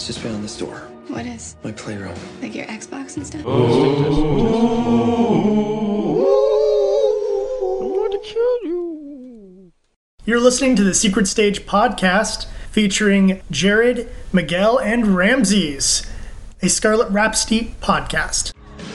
It's just been on the store. What is? My playroom. Like your Xbox and stuff? I'm going to kill you. You're listening to the Secret Stage podcast featuring Jared, Miguel, and Ramses, a Scarlet Rhapsody podcast.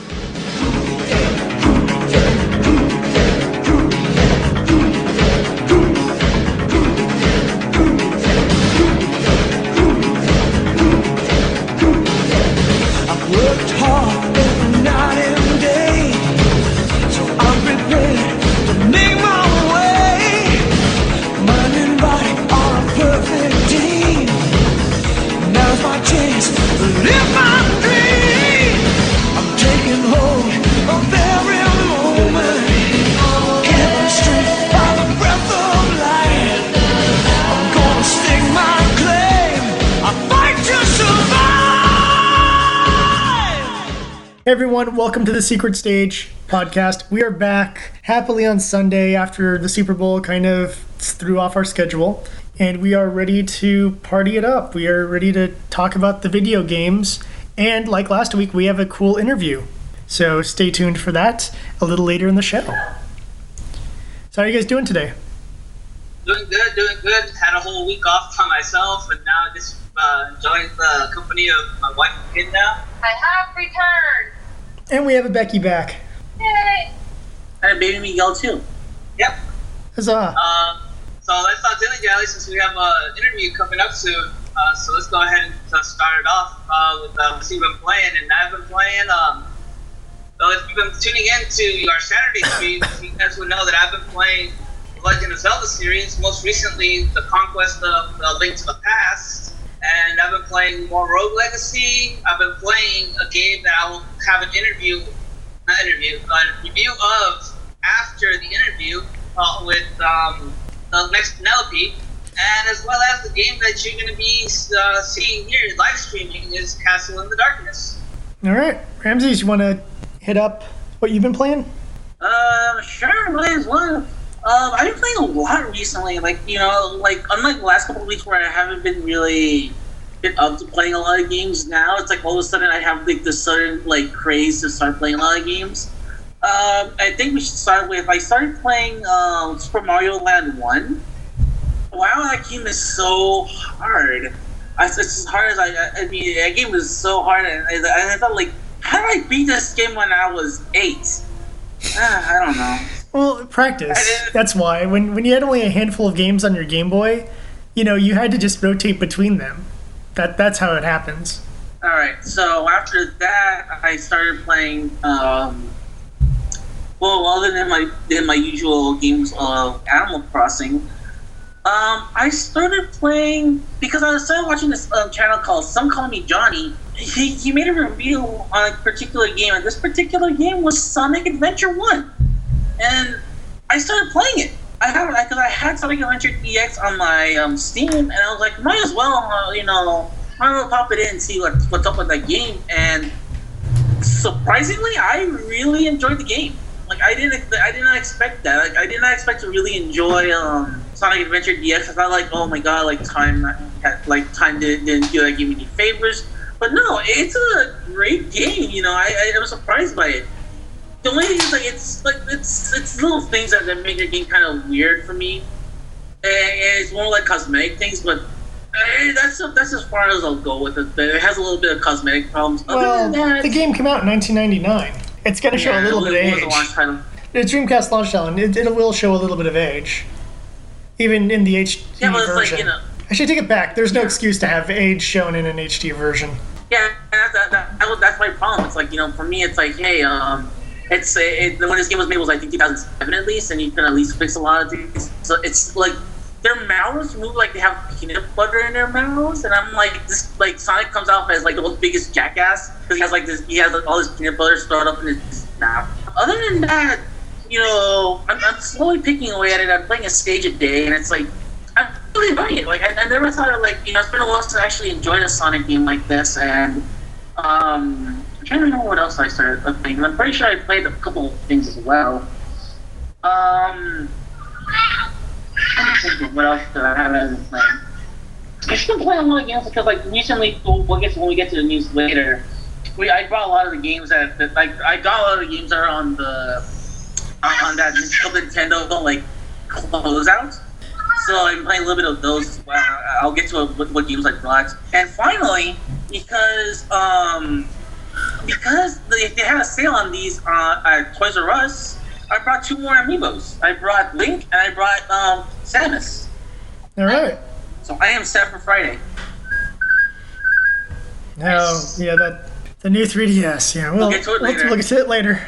Hey everyone, welcome to the Secret Stage podcast. We are back happily on Sunday after the Super Bowl kind of threw off our schedule, and we are ready to party it up. We are ready to talk about the video games, and like last week, we have a cool interview. So stay tuned for that a little later in the show. So how are you guys doing today? Doing good. Had a whole week off by myself, and now just enjoying the company of my wife and kid now. I have returned. And we have a Becky back. Yay! And a baby Miguel too. Yep. Huzzah. So let's start doing it, Gally, since we have an interview coming up soon. So let's go ahead and start it off with what you've been playing. And I've been playing, so if you've been tuning in to our Saturday stream, you guys would know that I've been playing the Legend of Zelda series, most recently the Conquest of the Link to the Past. And I've been playing more Rogue Legacy. I've been playing a game that I will have a review of after the interview with the next Penelope. And as well as the game that you're going to be seeing here, live streaming, is Castle in the Darkness. All right. Ramses, you want to hit up what you've been playing? Sure, might as well. I've been playing a lot recently, unlike the last couple of weeks where I haven't been really up to playing a lot of games. Now it's like all of a sudden I have like this sudden craze to start playing a lot of games. I think we should start with, I started playing Super Mario Land 1. Wow, that game is so hard. It's as hard as I mean, that game was so hard, and I thought, how did I beat this game when I was 8? I don't know. Well, practice. That's why. When you had only a handful of games on your Game Boy, you had to just rotate between them. That's how it happens. Alright, so after that, I started playing, other than my usual games of Animal Crossing, I started playing, because I started watching this channel called Some Call Me Johnny. He made a review on a particular game, and this particular game was Sonic Adventure 1. And I started playing it. Because I had Sonic Adventure DX on my Steam, and I was like, might as well, might as well pop it in and see what's up with that game. And surprisingly, I really enjoyed the game. I did not expect that. I did not expect to really enjoy Sonic Adventure DX. I thought oh my god, time didn't do give me any favors. But no, it's a great game. I was surprised by it. The only thing is, it's little things that make the game kind of weird for me. And it's more like cosmetic things, but that's as far as I'll go with it. It has a little bit of cosmetic problems. Well, other than that, the game came out in 1999. It's going to show a little bit of age. The Dreamcast launch title, and it will show a little bit of age. Even in the HD version. I should take it back. There's no excuse to have age shown in an HD version. Yeah, that's my problem. It's for me, it's hey, when this game was made was 2007 at least, and you can at least fix a lot of things. So it's their mouths move like they have peanut butter in their mouths, and I'm Sonic comes out as the most biggest jackass because he has all this peanut butter stored up in his mouth. Other than that, I'm slowly picking away at it. I'm playing a stage a day, and it's I'm really enjoying it. I never thought of it's been a while to actually enjoy a Sonic game like this, and I'm trying to remember what else I started playing. I'm pretty sure I played a couple of things as well. I'm thinking what else did I have as a plan? I've been playing a lot of games because, like, recently, when we get to the news later, I brought a lot of the games that I got a lot of the games that are on that Nintendo like closeout. So I'm playing a little bit of those as well. I'll get to what games I brought. And finally, because they had a sale on these at Toys R Us, I brought 2 more amiibos. I brought Link and I brought Samus. All right. So I am set for Friday. No, yeah, the new 3DS. Yeah, we'll get to it later. We'll get to it later.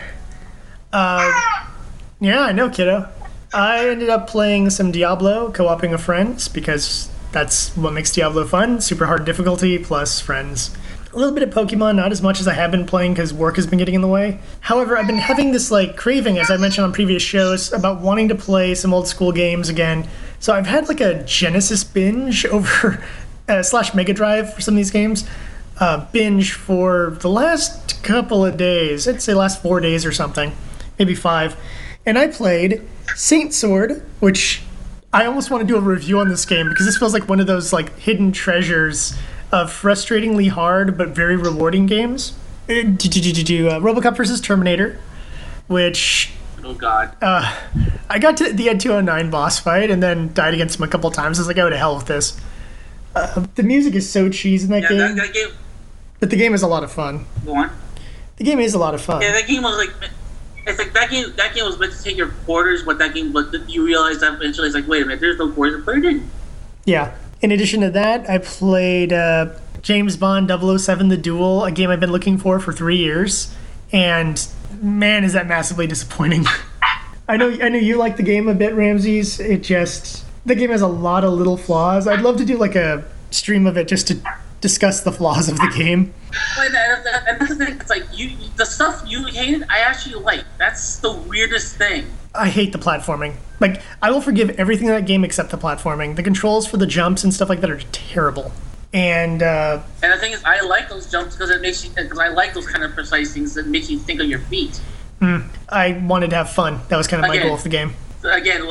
Yeah, I know, kiddo. I ended up playing some Diablo, co-oping with friends, because that's what makes Diablo fun. Super hard difficulty plus friends. A little bit of Pokemon, not as much as I have been playing because work has been getting in the way. However, I've been having this like craving, as I mentioned on previous shows, about wanting to play some old school games again. So I've had like a Genesis binge over / Mega Drive for some of these games. Binge for the last couple of days. I'd say last 4 days or something, maybe 5. And I played Saint Sword, which I almost want to do a review on this game because this feels like one of those like hidden treasures of frustratingly hard but very rewarding games. RoboCop vs. Terminator, which Oh God. I got to the Ed 209 boss fight and then died against him a couple times. I was like, oh, to hell with this. The music is so cheesy in that game, that game. but the game is a lot of fun. Go on. The game is a lot of fun. Yeah, that game was like. It's like that game. That game was meant to take your quarters, but you realize that eventually it's like, wait a minute, there's no quarters, but it didn't. Yeah. In addition to that, I played James Bond 007 The Duel, a game I've been looking for 3 years, and man, is that massively disappointing. I know you like the game a bit, Ramses. The game has a lot of little flaws. I'd love to do like a stream of it just to discuss the flaws of the game. And that's the thing. It's like the stuff you hated, I actually like. That's the weirdest thing. I hate the platforming. Like, I will forgive everything in that game except the platforming. The controls for the jumps and stuff like that are terrible. And the thing is, I like those jumps because I like those kind of precise things that make you think of your feet. I wanted to have fun. That was kind of my goal of the game. I think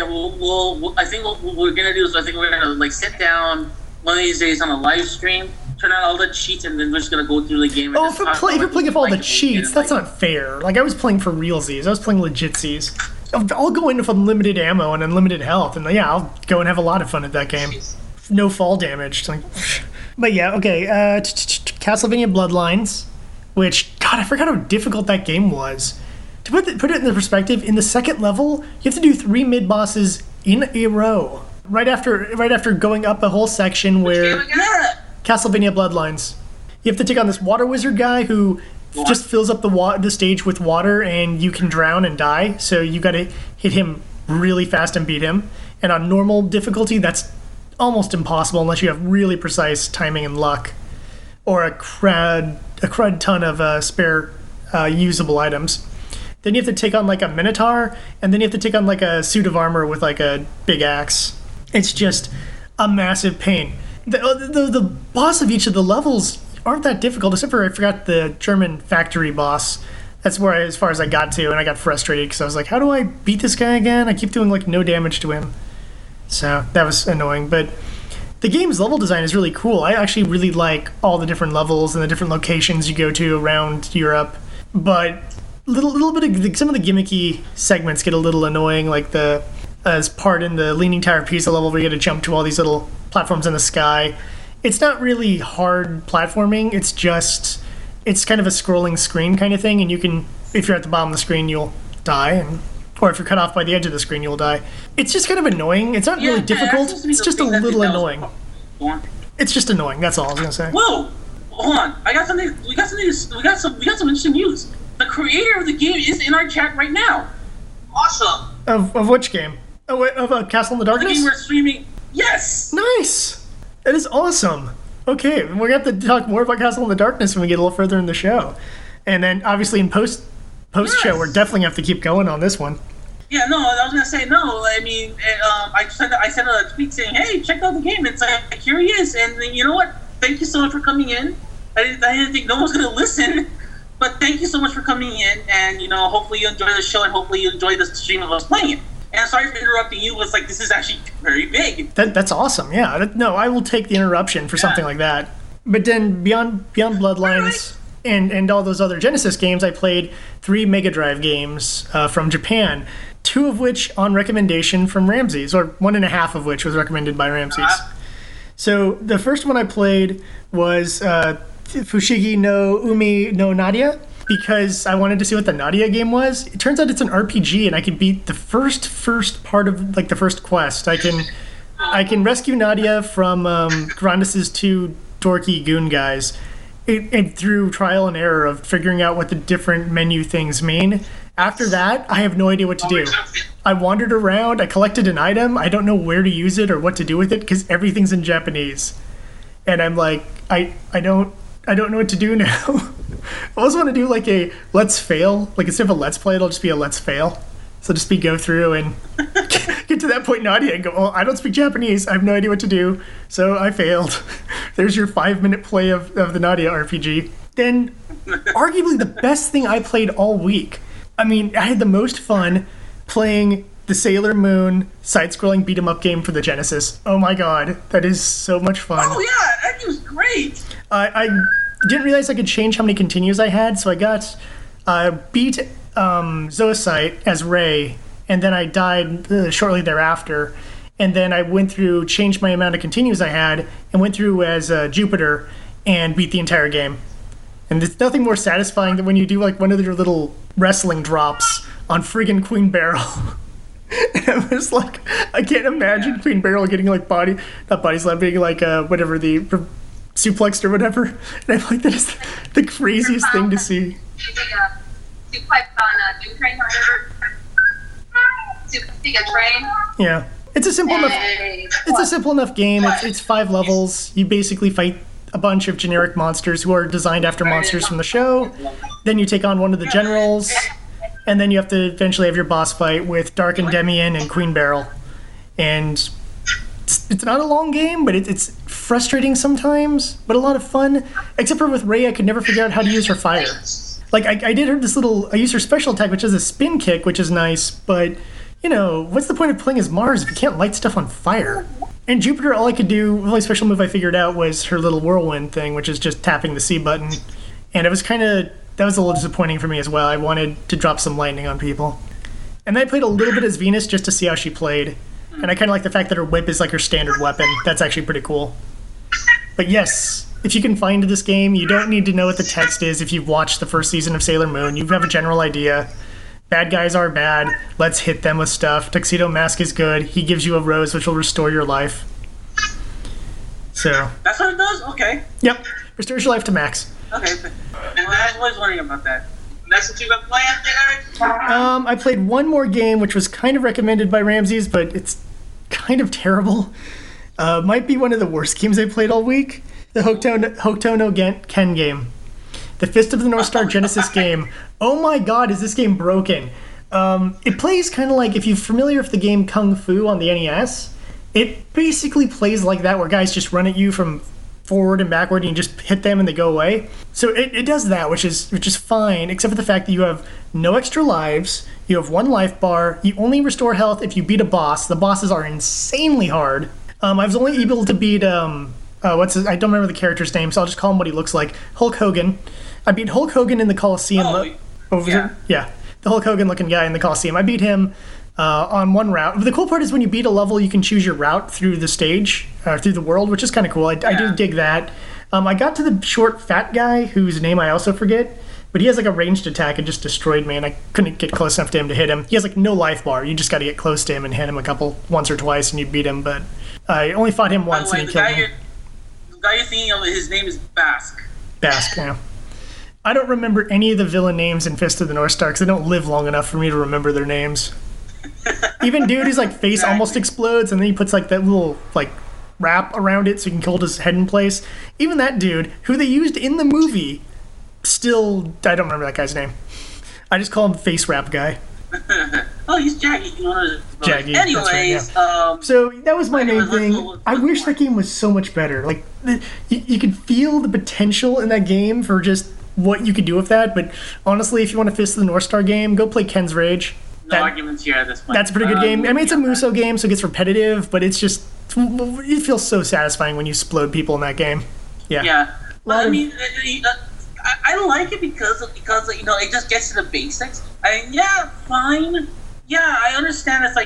what we're gonna do is we're gonna like sit down one of these days on a live stream, turn on all the cheats, and then we're just gonna go through the game. If you're playing with all the cheats, that's not fair. Like, I was playing for realsies. I was playing legitsies. I'll go in with unlimited ammo and unlimited health, and yeah, I'll go and have a lot of fun at that game. No fall damage. But yeah, okay. Castlevania Bloodlines, which, God, I forgot how difficult that game was. To put it in the perspective, in the second level, you have to do 3 mid-bosses in a row. Right after going up a whole section where... Castlevania Bloodlines. You have to take on this water wizard guy who just fills up the stage with water, and you can drown and die. So you got to hit him really fast and beat him. And on normal difficulty, that's almost impossible unless you have really precise timing and luck, or a crud ton of spare usable items. Then you have to take on like a minotaur, and then you have to take on like a suit of armor with like a big axe. It's just a massive pain. The boss of each of the levels aren't that difficult, except for I forgot the German factory boss. That's as far as I got to, and I got frustrated because I was like, how do I beat this guy again? I keep doing like no damage to him. So that was annoying, but the game's level design is really cool. I actually really like all the different levels and the different locations you go to around Europe, but little bit of some of the gimmicky segments get a little annoying, like as part in the Leaning Tower of Pisa level where you get to jump to all these little platforms in the sky. It's not really hard platforming, it's kind of a scrolling screen kind of thing, and you can, if you're at the bottom of the screen, you'll die, or if you're cut off by the edge of the screen, you'll die. It's just kind of annoying. It's not really difficult, it's just a little annoying. It's just annoying, that's all I was going to say. Whoa! Hold on, we got some interesting news. The creator of the game is in our chat right now. Awesome. Of which game? Of Castle in the Darkness? The game we're streaming. Yes! Nice! That is awesome. Okay, we're going to have to talk more about Castle in the Darkness when we get a little further in the show. And then, obviously, in post-show, we're definitely going to have to keep going on this one. Yeah, no, I was going to say, no. I mean, I sent a tweet saying, hey, check out the game. It's like, here he is. And you know what? Thank you so much for coming in. I didn't think no one's going to listen. But thank you so much for coming in. And, hopefully you enjoy the show and hopefully you enjoy the stream of us playing it. And sorry for interrupting you. It's like this is actually very big. That's awesome. Yeah. No, I will take the interruption for something like that. But then beyond Bloodlines and all those other Genesis games, I played 3 Mega Drive games from Japan, 2 of which on recommendation from Ramses, or 1.5 of which was recommended by Ramses. So the first one I played was Fushigi no Umi no Nadia, because I wanted to see what the Nadia game was. It turns out it's an RPG, and I can beat the first part of like the first quest. I can rescue Nadia from Grandis's 2 dorky goon guys, and through trial and error of figuring out what the different menu things mean. After that, I have no idea what to do. I wandered around, I collected an item, I don't know where to use it or what to do with it because everything's in Japanese. And I'm like, I don't know what to do now. I also want to do like a let's fail, like instead of a let's play, it'll just be a let's fail. So just go through and get to that point, Nadia, and go, well, I don't speak Japanese. I have no idea what to do, so I failed. There's your 5-minute play of the Nadia RPG. Then, arguably the best thing I played all week. I mean, I had the most fun playing the Sailor Moon side-scrolling beat-em-up game for the Genesis. Oh my god, that is so much fun. Oh yeah, that game's great. I didn't realize I could change how many continues I had, so I got beat Zoocyte as Ray, and then I died shortly thereafter, and then I went through, changed my amount of continues I had, and went through as Jupiter and beat the entire game. And there's nothing more satisfying than when you do like one of your little wrestling drops on friggin' Queen Beryl. And I was like, I can't imagine Queen Beryl getting like not body slam, being like whatever, the suplexed or whatever. And I'm like, that is the craziest thing to see. Suplex on a Doom Train or whatever. Suplex a train. Yeah, it's a simple enough. It's a simple enough game. It's 5 levels. You basically fight a bunch of generic monsters who are designed after monsters from the show. Then you take on one of the generals, and then you have to eventually have your boss fight with Dark Endymion and Queen Beryl. And it's not a long game, but it's frustrating sometimes, but a lot of fun. Except for with Ray, I could never figure out how to use her fire. Like, I did I used her special attack, which is a spin kick, which is nice, but, you know, what's the point of playing as Mars if you can't light stuff on fire? And Jupiter, all I could do, the only special move I figured out was her little whirlwind thing, which is just tapping the C button. And it was that was a little disappointing for me as well. I wanted to drop some lightning on people. And then I played a little bit as Venus just to see how she played. And I kind of like the fact that her whip is like her standard weapon. That's actually pretty cool. But yes, if you can find this game, you don't need to know what the text is if you've watched the first season of Sailor Moon. You have a general idea. Bad guys are bad. Let's hit them with stuff. Tuxedo Mask is good. He gives you a rose which will restore your life. So. That's what it does? Okay. Yep. Restores your life to max. Okay. And I was wondering about that. That's what you've been playing, Jared? I played one more game which was kind of recommended by Ramses, but it's kind of terrible. Might be one of the worst games I played all week. The Hokuto no Ken game. The Fist of the North Star Genesis game. Oh my god, is this game broken. It plays kind of like, if you're familiar with the game Kung Fu on the NES, it basically plays like that, where guys just run at you from forward and backward and you just hit them and they go away. So it does that, which is fine, except for the fact that you have no extra lives, you have 1 life bar, you only restore health if you beat a boss. The bosses are insanely hard. I was only able to beat, I don't remember the character's name, so I'll just call him what he looks like. Hulk Hogan. I beat Hulk Hogan in the Coliseum. Yeah, the Hulk Hogan looking guy in the Coliseum. I beat him on one route. The cool part is when you beat a level, you can choose your route through the stage, through the world, which is kind of cool. I do dig that. I got to the short, fat guy, whose name I also forget, but he has like a ranged attack and just destroyed me, and I couldn't get close enough to him to hit him. He has like no life bar. You just got to get close to him and hit him once or twice, and you beat him, but I only fought him once and he killed me. The guy you're thinking of, his name is Bask. Bask, yeah. I don't remember any of the villain names in Fist of the North Star because they don't live long enough for me to remember their names. Even dude, his like face almost explodes, and then he puts like that little like wrap around it so he can hold his head in place. Even that dude, who they used in the movie, still, I don't remember that guy's name. I just call him Face Wrap Guy. Oh, he's Jaggy. Jaggy. Anyways, right, yeah. So that was my main thing. I wish that game was so much better. Like, you could feel the potential in that game for just what you could do with that. But honestly, if you want a Fist of the North Star game, go play Ken's Rage. arguments here at this point. That's a pretty good game. I mean, it's a Muso game, so it gets repetitive, but it's just, it feels so satisfying when you explode people in that game. Yeah. Yeah. Well, I mean, I like it because it just gets to the basics. Yeah, fine. Yeah, I understand. It's like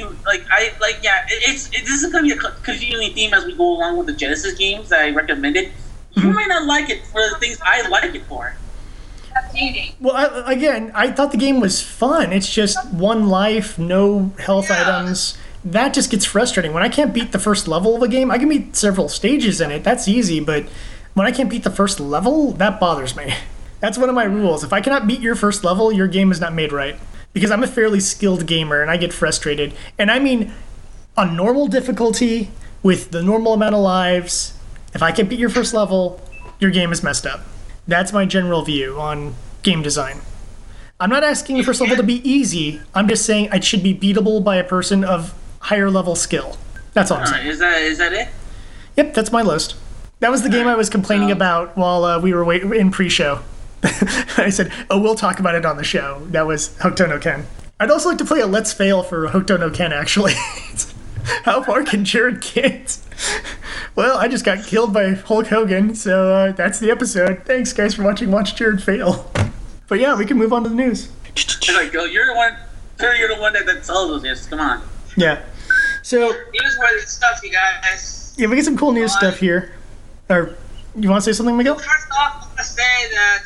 this is gonna be a continuing theme as we go along with the Genesis games that I recommended. You might not like it for the things I like it for. Well, I thought the game was fun. It's just one life, no health items. That just gets frustrating. When I can't beat the first level of a game, I can beat several stages in it. That's easy, but when I can't beat the first level, that bothers me. That's one of my rules. If I cannot beat your first level, your game is not made right. Because I'm a fairly skilled gamer, and I get frustrated. And I mean, on normal difficulty, with the normal amount of lives, if I can't beat your first level, your game is messed up. That's my general view on game design. I'm not asking the first level to be easy. I'm just saying it should be beatable by a person of higher level skill. That's all I'm saying. Is that it? Yep, that's my list. That was the game I was complaining about while we were in pre-show. I said, we'll talk about it on the show. That was Hokuto no Ken. I'd also like to play a Let's Fail for Hokuto no Ken, actually. How far can Jared get? Well, I just got killed by Hulk Hogan, so that's the episode. Thanks, guys, for watching Watch Jared Fail. But yeah, we can move on to the news. You're the one that tells us this. Come on. Yeah. So newsworthy stuff, you guys. Yeah, we get some cool news stuff here. Or you want to say something, Miguel? First off, I want to say that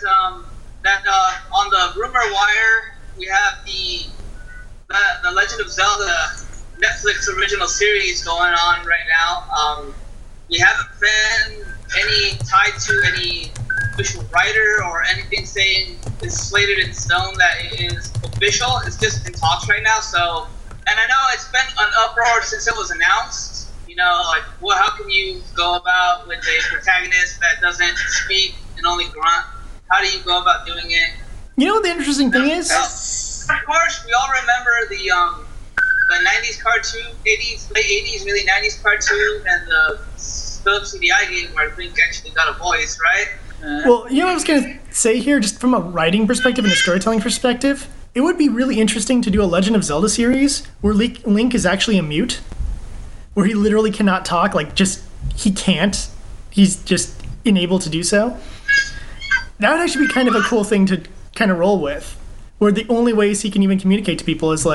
on the rumor wire we have the Legend of Zelda Netflix original series going on right now. We haven't been any tied to any official writer or anything saying it's slated in stone that it is official. It's just in talks right now. So, and I know it's been an uproar since it was announced. You know, like, well, how can you go about with a protagonist that doesn't speak and only grunt? How do you go about doing it? You know what the interesting thing is? Of course, we all remember the 90s cartoon, late 80s, really 90s cartoon, and the Philips CDI game where Link actually got a voice, right? Well, you know what I was going to say here, just from a writing perspective and a storytelling perspective? It would be really interesting to do a Legend of Zelda series where Link is actually a mute, where he literally cannot talk, he can't. He's just unable to do so. That would actually be kind of a cool thing to kind of roll with, where the only ways he can even communicate to people is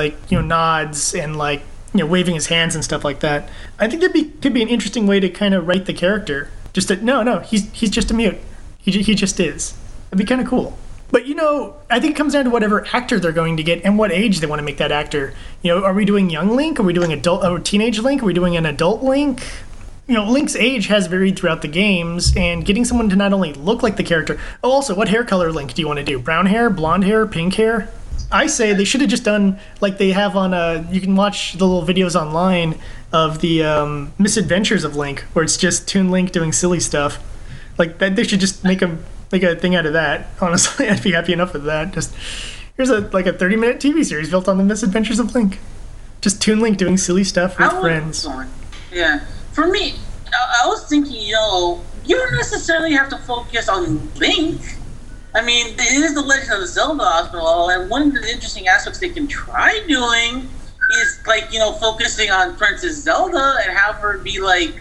nods and waving his hands and stuff like that. I think that could be an interesting way to kind of write the character. Just that he's just a mute. He just is. It'd be kind of cool. But I think it comes down to whatever actor they're going to get and what age they want to make that actor. Are we doing young Link? Are we doing adult or teenage Link? Are we doing an adult Link? Link's age has varied throughout the games, and getting someone to not only look like the character. Oh, also, what hair color Link do you want to do? Brown hair, blonde hair, pink hair? I say they should have just done like they have on you can watch the little videos online of the misadventures of Link, where it's just Toon Link doing silly stuff. Like that, they should just make a thing out of that. Honestly, I'd be happy enough with that. Just here's a 30-minute TV series built on the misadventures of Link. Just Toon Link doing silly stuff with friends. Yeah. For me, I was thinking, you don't necessarily have to focus on Link. I mean, it is the Legend of Zelda after all, and one of the interesting aspects they can try doing is, focusing on Princess Zelda and have her be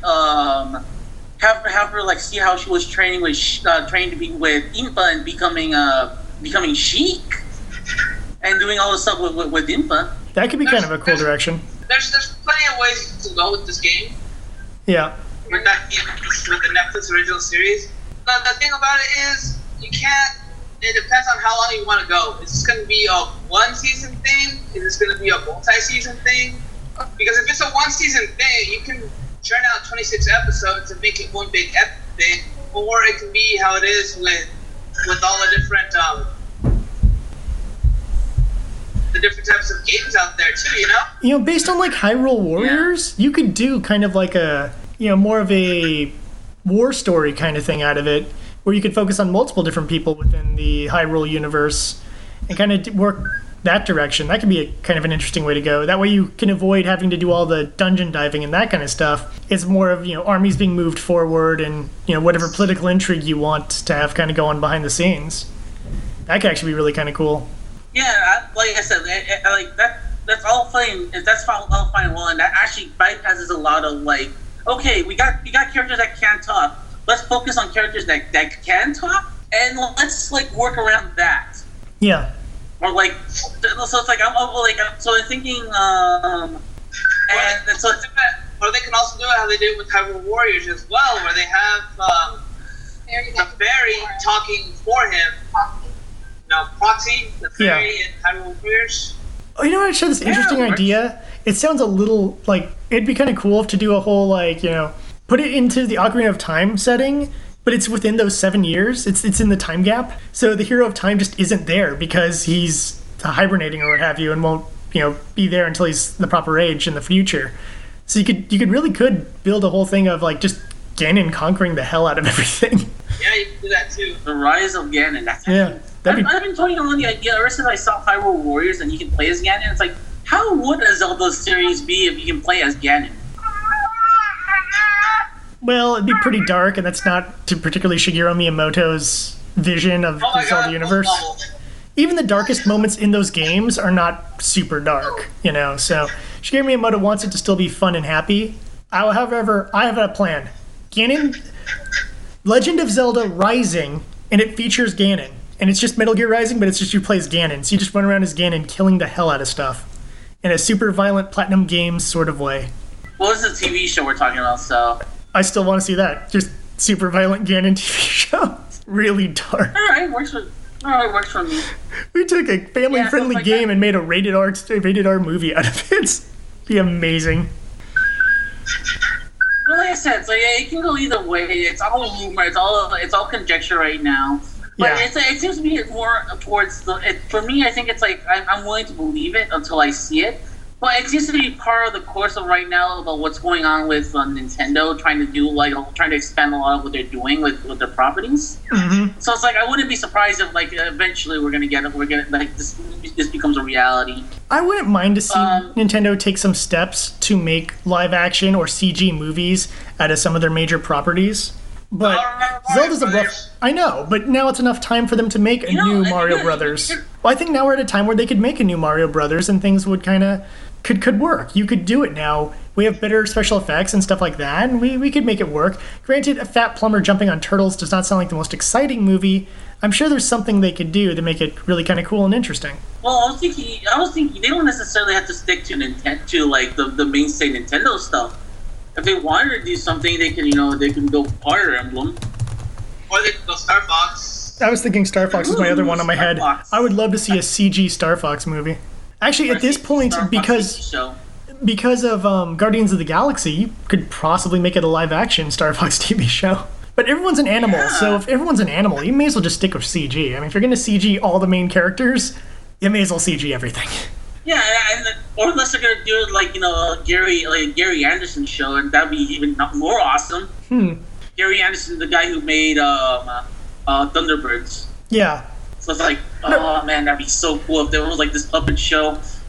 have her see how she was trained to be with Impa and becoming Sheik and doing all the stuff with Impa. That could be kind of a cool direction. There's plenty of ways to go with this game. Yeah. With the Netflix original series. But the thing about it is, you can't. It depends on how long you want to go. Is this going to be a one-season thing? Is this going to be a multi-season thing? Because if it's a one-season thing, you can churn out 26 episodes and make it one big epic thing, or it can be how it is with all the different types of games out there too. Based on Hyrule Warriors, you could do kind of like a more of a war story kind of thing out of it, where you could focus on multiple different people within the Hyrule universe and kind of work that direction. That could be a kind of an interesting way to go. That way you can avoid having to do all the dungeon diving and that kind of stuff. It's more of, armies being moved forward and, whatever political intrigue you want to have kind of go on behind the scenes. That could actually be really kind of cool. Yeah, like I said, like that. That's all fine. That's all fine and well, and that actually bypasses a lot of like. Okay, we got characters that can't talk. Let's focus on characters that can talk, and let's like work around that. Yeah. Or like, so it's like so I'm thinking, and so it's, or they can also do it how they did with Hyrule Warriors as well, where they have the fairy talking for him. No, Proxy, the fairy in Hyrule Warriors. Oh, you know what? I showed this interesting idea. It sounds a little like it'd be kind of cool to do a whole like put it into the Ocarina of Time setting, but it's within those 7 years. It's in the time gap, so the hero of time just isn't there because he's hibernating or what have you, and won't be there until he's the proper age in the future. So you could really build a whole thing of like just Ganon conquering the hell out of everything. Yeah, you can do that too. The Rise of Ganon. That's I've been toying on the idea ever since I saw Hyrule Warriors and you can play as Ganon. It's like, how would a Zelda series be if you can play as Ganon? Well, it'd be pretty dark, and that's not to particularly Shigeru Miyamoto's vision of the Zelda universe. Even the darkest moments in those games are not super dark, so Shigeru Miyamoto wants it to still be fun and happy. However, I have a plan. Ganon, Legend of Zelda Rising, and it features Ganon. And it's just Metal Gear Rising, but it's just you play as Ganon. So you just run around as Ganon killing the hell out of stuff. In a super violent Platinum Games sort of way. Well, this is a TV show we're talking about, so... I still want to see that. Just super violent Ganon TV show. Really dark. Alright, works for me. We took a family-friendly game and made a rated R movie out of it. It'd be amazing. Well, like I said, so yeah, it can go either way. It's all rumor. It's all conjecture right now. But it seems to be more towards for me, I think it's like I'm willing to believe it until I see it. But it seems to be part of the course of right now about what's going on with Nintendo trying to expand a lot of what they're doing with their properties. Mm-hmm. So it's like I wouldn't be surprised if like eventually we're gonna like this becomes a reality. I wouldn't mind to see Nintendo take some steps to make live action or CG movies out of some of their major properties. But Zelda's a rough... I know, but now it's enough time for them to make a new Mario Brothers. Well, I think now we're at a time where they could make a new Mario Brothers and things would kind of... Could work. You could do it now. We have better special effects and stuff like that, and we could make it work. Granted, a fat plumber jumping on turtles does not sound like the most exciting movie. I'm sure there's something they could do to make it really kind of cool and interesting. Well, I was thinking they don't necessarily have to stick to like the mainstay Nintendo stuff. If they wanted to do something, they can go Fire Emblem. Or they can go Star Fox. I was thinking Star Fox was my other one on my head. I would love to see a CG Star Fox movie. Actually, at this point, because of Guardians of the Galaxy, you could possibly make it a live-action Star Fox TV show. But everyone's an animal, so if everyone's an animal, you may as well just stick with CG. I mean, if you're going to CG all the main characters, you may as well CG everything. Yeah, or unless they're gonna do it like Gary Anderson show, and that'd be even more awesome. Gary Anderson, the guy who made Thunderbirds. Yeah. So it's like, oh man, that'd be so cool if there was like this puppet show.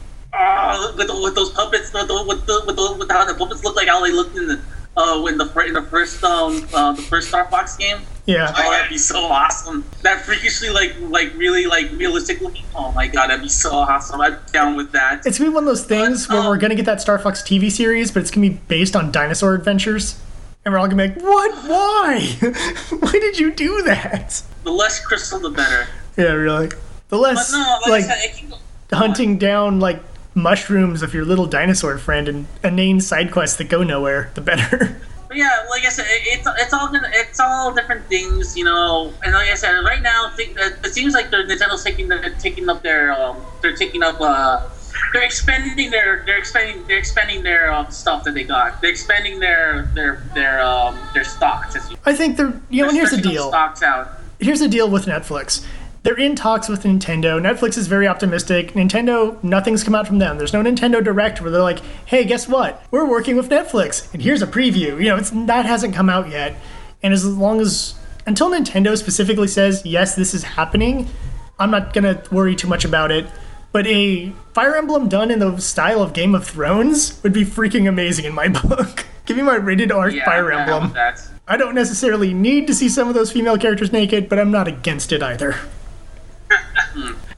With those puppets, with how the puppets look like how they looked in the first Star Fox game. Yeah. Oh, that'd be so awesome. That freakishly really realistic looking. Oh my god, that'd be so awesome. I'm down with that. It's gonna be one of those things where we're gonna get that Star Fox TV series, but it's gonna be based on dinosaur adventures. And we're all gonna be like, what? Why? Why did you do that? The less crystal, the better. Yeah, really. The less hunting down like mushrooms of your little dinosaur friend and inane side quests that go nowhere, the better. But yeah, like I said, it's all different things, And like I said, right now, it seems like Nintendo's they're expanding their stuff that they got. They're expanding their stocks. I think and here's the deal. Stocks out. Here's the deal with Netflix. They're in talks with Nintendo. Netflix is very optimistic. Nintendo, nothing's come out from them. There's no Nintendo Direct where they're like, hey, guess what? We're working with Netflix, and here's a preview. That hasn't come out yet. And until Nintendo specifically says, yes, this is happening, I'm not going to worry too much about it. But a Fire Emblem done in the style of Game of Thrones would be freaking amazing in my book. Give me my rated R Fire Emblem. I don't necessarily need to see some of those female characters naked, but I'm not against it either.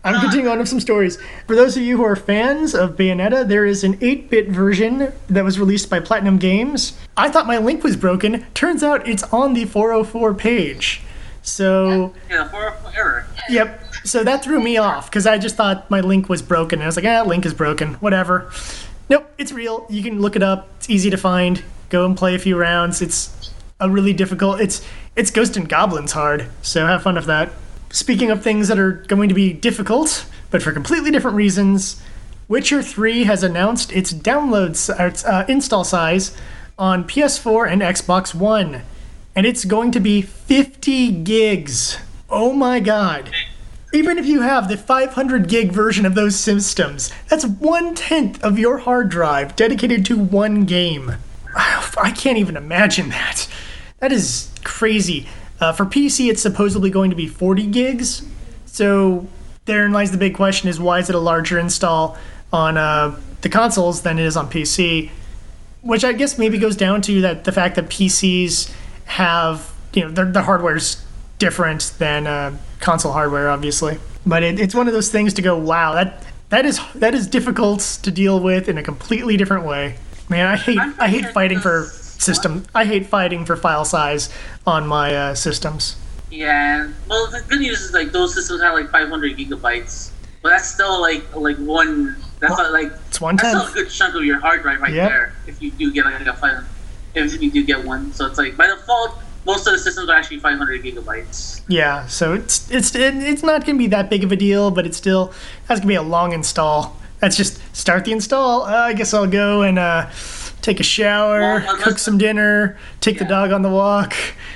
I'm continuing on with some stories. For those of you who are fans of Bayonetta, there is an 8-bit version that was released by Platinum Games. I thought my link was broken. Turns out it's on the 404 page. So... Yeah, 404 error. Yep. So that threw me off, because I just thought my link was broken. And I was like, link is broken. Whatever. Nope, it's real. You can look it up. It's easy to find. Go and play a few rounds. It's a really difficult... It's Ghost and Goblins hard, so have fun with that. Speaking of things that are going to be difficult, but for completely different reasons, Witcher 3 has announced its install size on PS4 and Xbox One, and it's going to be 50 gigs. Oh my god. Even if you have the 500 gig version of those systems, that's 1/10 of your hard drive dedicated to one game. I can't even imagine that. That is crazy. For PC, it's supposedly going to be 40 gigs. So therein lies the big question: is why is it a larger install on the consoles than it is on PC? Which I guess maybe goes down to the fact that PCs have, the hardware's different than console hardware, obviously. But it's one of those things to go, wow, that is difficult to deal with in a completely different way. Man, I hate fighting for file size on my systems. Yeah. Well, the good news is those systems have 500 gigabytes, but that's still one. That's it's 1/10. That's still a good chunk of your hard drive there. If you do get if you do get one, so it's by default, most of the systems are actually 500 gigabytes. Yeah. So it's not going to be that big of a deal, but that's going to be a long install. That's just start the install. I guess I'll go and take a shower, cook some dinner, take the dog on the walk.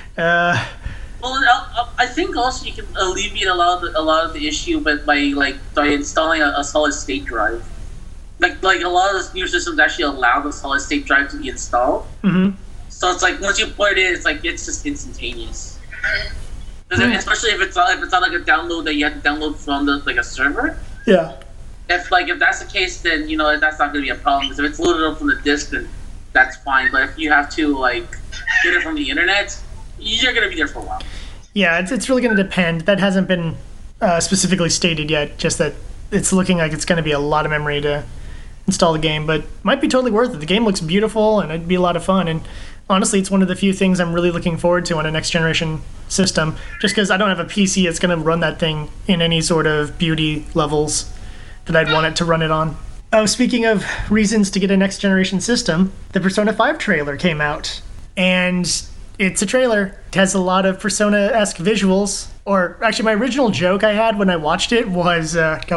I think also you can alleviate a lot of the issue, but by installing a solid state drive. Like a lot of the new systems actually allow the solid state drive to be installed. Mm-hmm. So it's once you put it in, it's just instantaneous. Especially if it's not a download that you have to download from a server. Yeah. If that's the case, then that's not going to be a problem. Because if it's loaded up from the disk, then that's fine. But if you have to get it from the internet, you're going to be there for a while. Yeah, it's really going to depend. That hasn't been specifically stated yet. Just that it's looking like it's going to be a lot of memory to install the game, but might be totally worth it. The game looks beautiful, and it'd be a lot of fun. And honestly, it's one of the few things I'm really looking forward to on a next generation system. Just because I don't have a PC that's going to run that thing in any sort of beauty levels that I'd want it to run it on. Oh, speaking of reasons to get a next generation system, the Persona 5 trailer came out, and it's a trailer. It has a lot of Persona-esque visuals. Or actually, my original joke I had when I watched it was,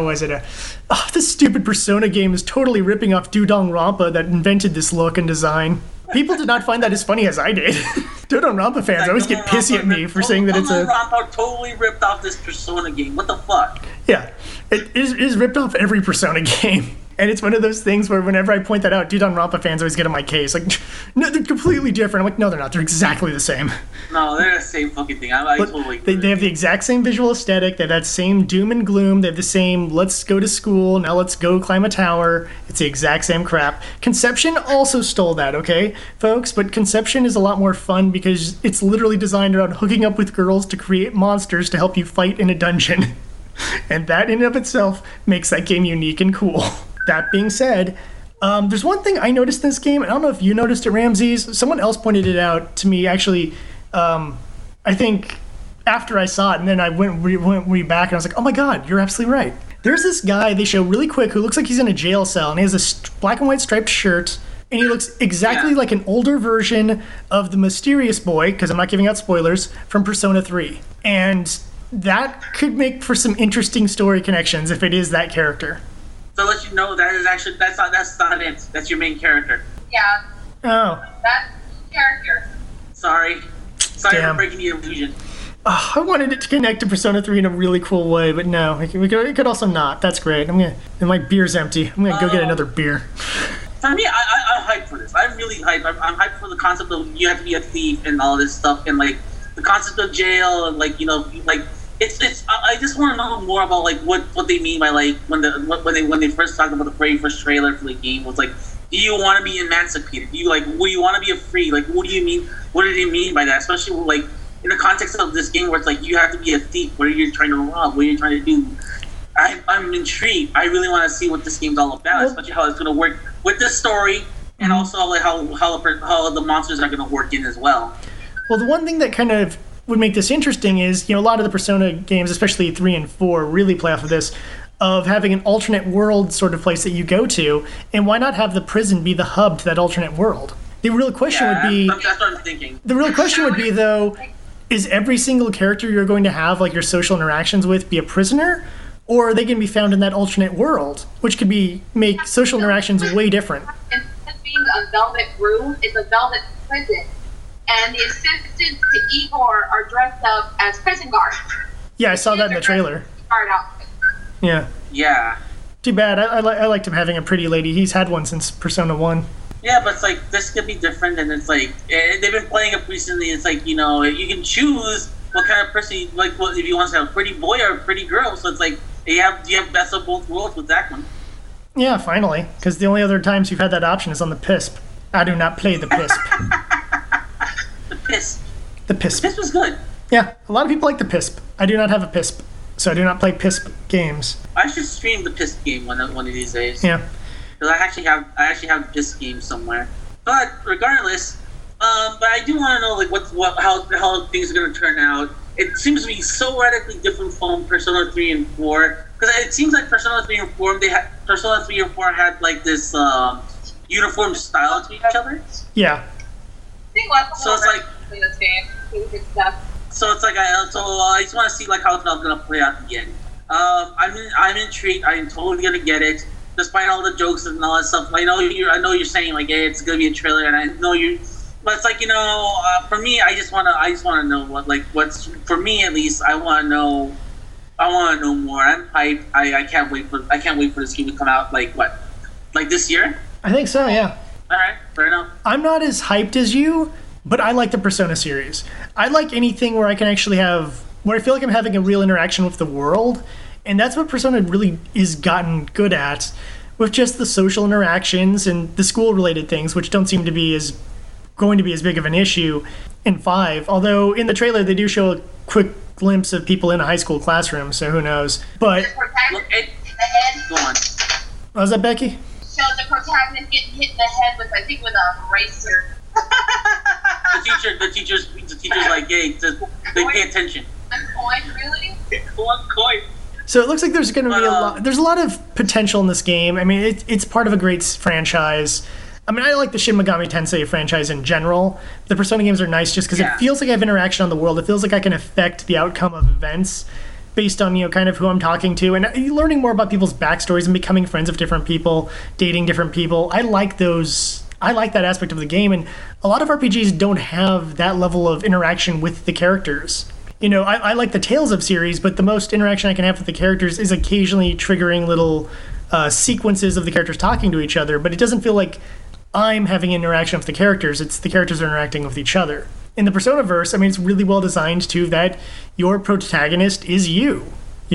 this stupid Persona game is totally ripping off Dudong Rampa that invented this look and design. People did not find that as funny as I did. Dudong Rampa fans always get pissy at me for saying that it's a... Rampa totally ripped off this Persona game. What the fuck? Yeah, it is ripped off every Persona game. And it's one of those things where whenever I point that out, Dudong Rampa fans always get on my case. No, they're completely different. I'm like, no, they're not. They're exactly the same. No, they're the same fucking thing. I totally agree. They have the exact same visual aesthetic. They have that same doom and gloom. They have the same, let's go to school, now let's go climb a tower. It's the exact same crap. Conception also stole that, okay, folks? But Conception is a lot more fun because it's literally designed around hooking up with girls to create monsters to help you fight in a dungeon. And that in and of itself makes that game unique and cool. That being said, there's one thing I noticed in this game, and I don't know if you noticed it, Ramses. Someone else pointed it out to me, actually, I think after I saw it, and then I went back, and I was like, oh my god, you're absolutely right. There's this guy they show really quick who looks like he's in a jail cell, and he has a black and white striped shirt, and he looks exactly like an older version of the mysterious boy, because I'm not giving out spoilers, from Persona 3. And that could make for some interesting story connections if it is that character. So let you know that's not it. That's your main character. Yeah. Oh. That character. Sorry Damn. for breaking the illusion. I wanted it to connect to Persona 3 in a really cool way, but no, it could also not. That's great. And my beer's empty. I'm gonna go get another beer. For me, I'm hyped for this. I'm really hyped. I'm hyped for the concept of you have to be a thief and all this stuff, and the concept of jail, and it's. I just want to know more about what they mean by when they first talked about the very first trailer for the game was do you want to be emancipated? Do you will you want to be free? What do you mean? What do they mean by that? Especially in the context of this game where it's you have to be a thief. What are you trying to rob? What are you trying to do? I'm intrigued. I really want to see what this game's all about, especially how it's going to work with this story, and also like how the monsters are going to work in as well. Well, the one thing that kind of would make this interesting is, a lot of the Persona games, especially 3 and 4, really play off of this, of having an alternate world sort of place that you go to, and why not have the prison be the hub to that alternate world? The real question would be... That's what I'm thinking. The real question would be, though, is every single character you're going to have, like, your social interactions with, be a prisoner? Or are they going to be found in that alternate world, which could make social interactions way different? Instead of being a velvet room, it's a velvet prison. And the assistants to Igor are dressed up as prison guards. Yeah, I saw that in the trailer. Guard outfit. Yeah. Yeah. Too bad. I liked him having a pretty lady. He's had one since Persona 1. Yeah, but it's like, this could be different, and it's like, they've been playing it recently. It's like, you can choose what kind of person, if you want to have a pretty boy or a pretty girl. So it's like, you have best of both worlds with that one. Yeah, finally. Because the only other times you've had that option is on the PISP. I do not play the PISP. The PISP. The PISP. The PISP was good. Yeah, a lot of people like the PISP. I do not have a PISP, so I do not play PISP games. I should stream the PISP game one of these days. Yeah. Because I actually have this game somewhere. But regardless, but I do want to know how things are going to turn out. It seems to be so radically different from Persona 3 and 4. Because it seems like Persona 3 and 4 had like this uniform style to each other. Yeah. So it's like this game. So it's like I just want to see how it's going to play out at the end. I'm intrigued. I'm totally going to get it. Despite all the jokes and all that stuff, I know you're saying hey, it's gonna be a trailer, and I know you. But it's like for me, I just wanna know what's for me at least. I wanna know more. I'm hyped. I can't wait for this game to come out. Like this year? I think so. Yeah. All right, fair enough. I'm not as hyped as you, but I like the Persona series. I like anything where I can actually where I feel like I'm having a real interaction with the world. And that's what Persona really is gotten good at, with just the social interactions and the school-related things, which don't seem to be going to be as big of an issue in 5. Although in the trailer they do show a quick glimpse of people in a high school classroom, so who knows? But Go on. Was that Becky? Shows the protagonist getting hit in the head with a eraser. The teacher's like, hey, they pay attention. A coin, really? One coin. So it looks like there's going to be there's a lot of potential in this game. I mean, it's part of a great franchise. I mean, I like the Shin Megami Tensei franchise in general. The Persona games are nice just because it feels like I have interaction on the world. It feels like I can affect the outcome of events based on, kind of who I'm talking to, and learning more about people's backstories and becoming friends of different people, dating different people. I like that aspect of the game, and a lot of RPGs don't have that level of interaction with the characters. I like the Tales of series, but the most interaction I can have with the characters is occasionally triggering little sequences of the characters talking to each other, but it doesn't feel like I'm having interaction with the characters. It's the characters are interacting with each other. In the Persona-verse, I mean, it's really well designed, too, that your protagonist is you.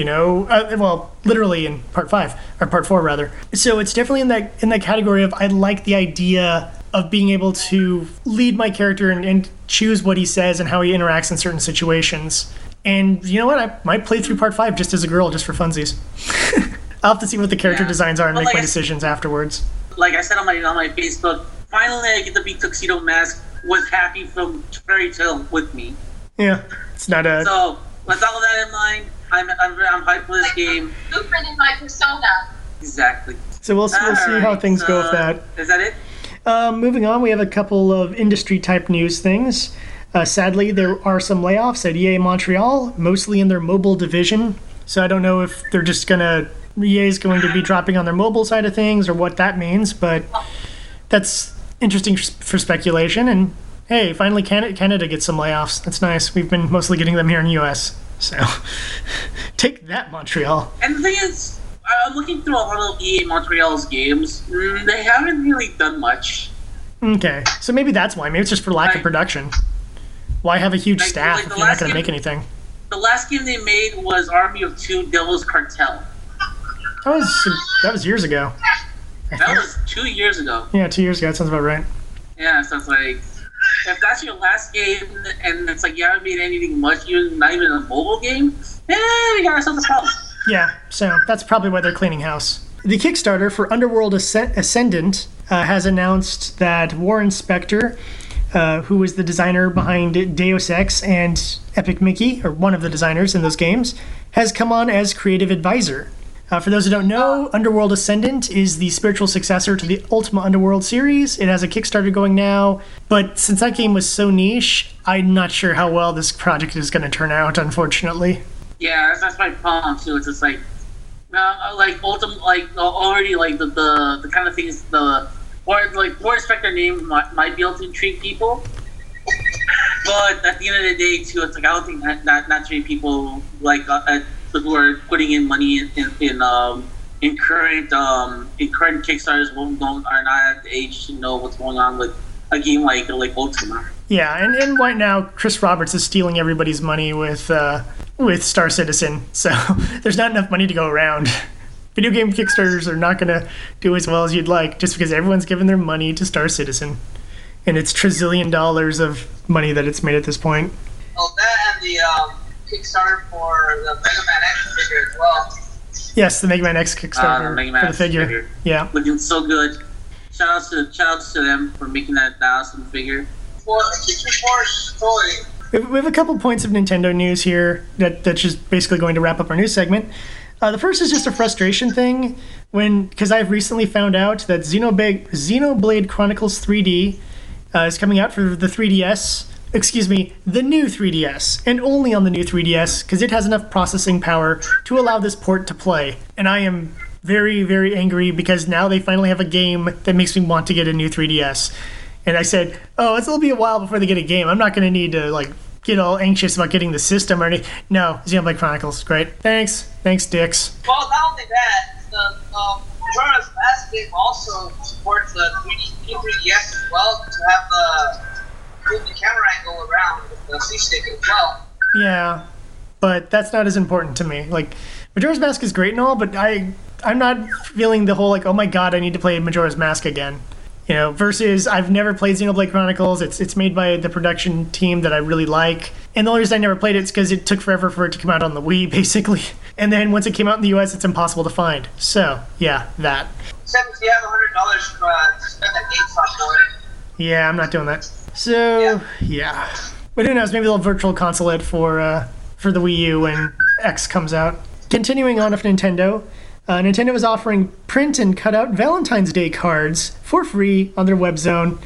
Well, literally in part 5, or part 4, rather. So it's definitely in that category of I like the idea of being able to lead my character and choose what he says and how he interacts in certain situations. And you know what? I might play through part 5 just as a girl, just for funsies. I'll have to see what the character designs are and make my decisions afterwards. Like I said on my Facebook, finally I get to be Tuxedo Mask was happy from Fairy Tail with me. Yeah, it's not a... So, with all that in mind, I'm hyped for this game. Blueprint in my Persona. Exactly. So we'll see how things go with that. Is that it? Moving on, we have a couple of industry-type news things. Sadly, there are some layoffs at EA Montreal, mostly in their mobile division. So I don't know if they're just EA is going to be dropping on their mobile side of things or what that means, but that's interesting for speculation. And hey, finally Canada gets some layoffs. That's nice. We've been mostly getting them here in the US. So take that, Montreal. And the thing is, I'm looking through a lot of EA Montreal's games. They haven't really done much. Okay, so maybe that's why. Maybe it's just for lack of production. Why have a huge staff if you're not going to make anything? The last game they made was Army of Two: Devil's Cartel. That was years ago. That was 2 years ago. Yeah, 2 years ago. That sounds about right. Yeah, so it's like, if that's your last game and it's like you haven't made anything much, not even a mobile game, we got ourselves a problem. Yeah, so that's probably why they're cleaning house. The Kickstarter for Underworld Ascendant has announced that Warren Spector, who was the designer behind Deus Ex and Epic Mickey, or one of the designers in those games, has come on as creative advisor. For those who don't know, Underworld Ascendant is the spiritual successor to the Ultima Underworld series. It has a Kickstarter going now, but since that game was so niche, I'm not sure how well this project is going to turn out, unfortunately. Yeah, that's my problem too. It's just like, like ultimate, like already like the kind of things Warren Spector name might be able to intrigue people, but at the end of the day too, it's like I don't think not too many people like who are putting in money in current Kickstarters are not at the age to know what's going on with a game like Ultima. Yeah, and right now Chris Roberts is stealing everybody's money with Star Citizen, so there's not enough money to go around. Video game Kickstarters are not going to do as well as you'd like just because everyone's given their money to Star Citizen, and it's trillion dollars of money that it's made at this point. Oh, that and the Kickstarter for the Mega Man X figure as well. Yes, the Mega Man X Kickstarter for the figure. Yeah, looking so good. Shout outs to them for making that awesome figure. Well, keep your Force toy. We have a couple points of Nintendo news here that's just basically going to wrap up our news segment. The first is just a frustration thing, because I've recently found out that Xenoblade Chronicles 3D is coming out for the 3DS. Excuse me, the new 3DS, and only on the new 3DS, because it has enough processing power to allow this port to play. And I am very, very angry because now they finally have a game that makes me want to get a new 3DS. And I said, it'll be a while before they get a game. I'm not going to need to, get all anxious about getting the system or anything. No, Xenoblade Chronicles. Great. Thanks, dicks. Well, not only that, the Majora's Mask game also supports the 3DS as well to have move the camera angle around with the C-stick as well. Yeah, but that's not as important to me. Majora's Mask is great and all, but I'm not feeling the whole, oh my god, I need to play Majora's Mask again. Versus I've never played Xenoblade Chronicles. It's made by the production team that I really like. And the only reason I never played it is because it took forever for it to come out on the Wii, basically. And then once it came out in the US, it's impossible to find. So, yeah, that. Except if you have $100 to spend at GameStop for it. Yeah, I'm not doing that. So, yeah. But who knows, maybe they'll virtual console it for the Wii U when X comes out. Continuing on with Nintendo, Nintendo is offering print and cutout Valentine's Day cards for free on their web zone.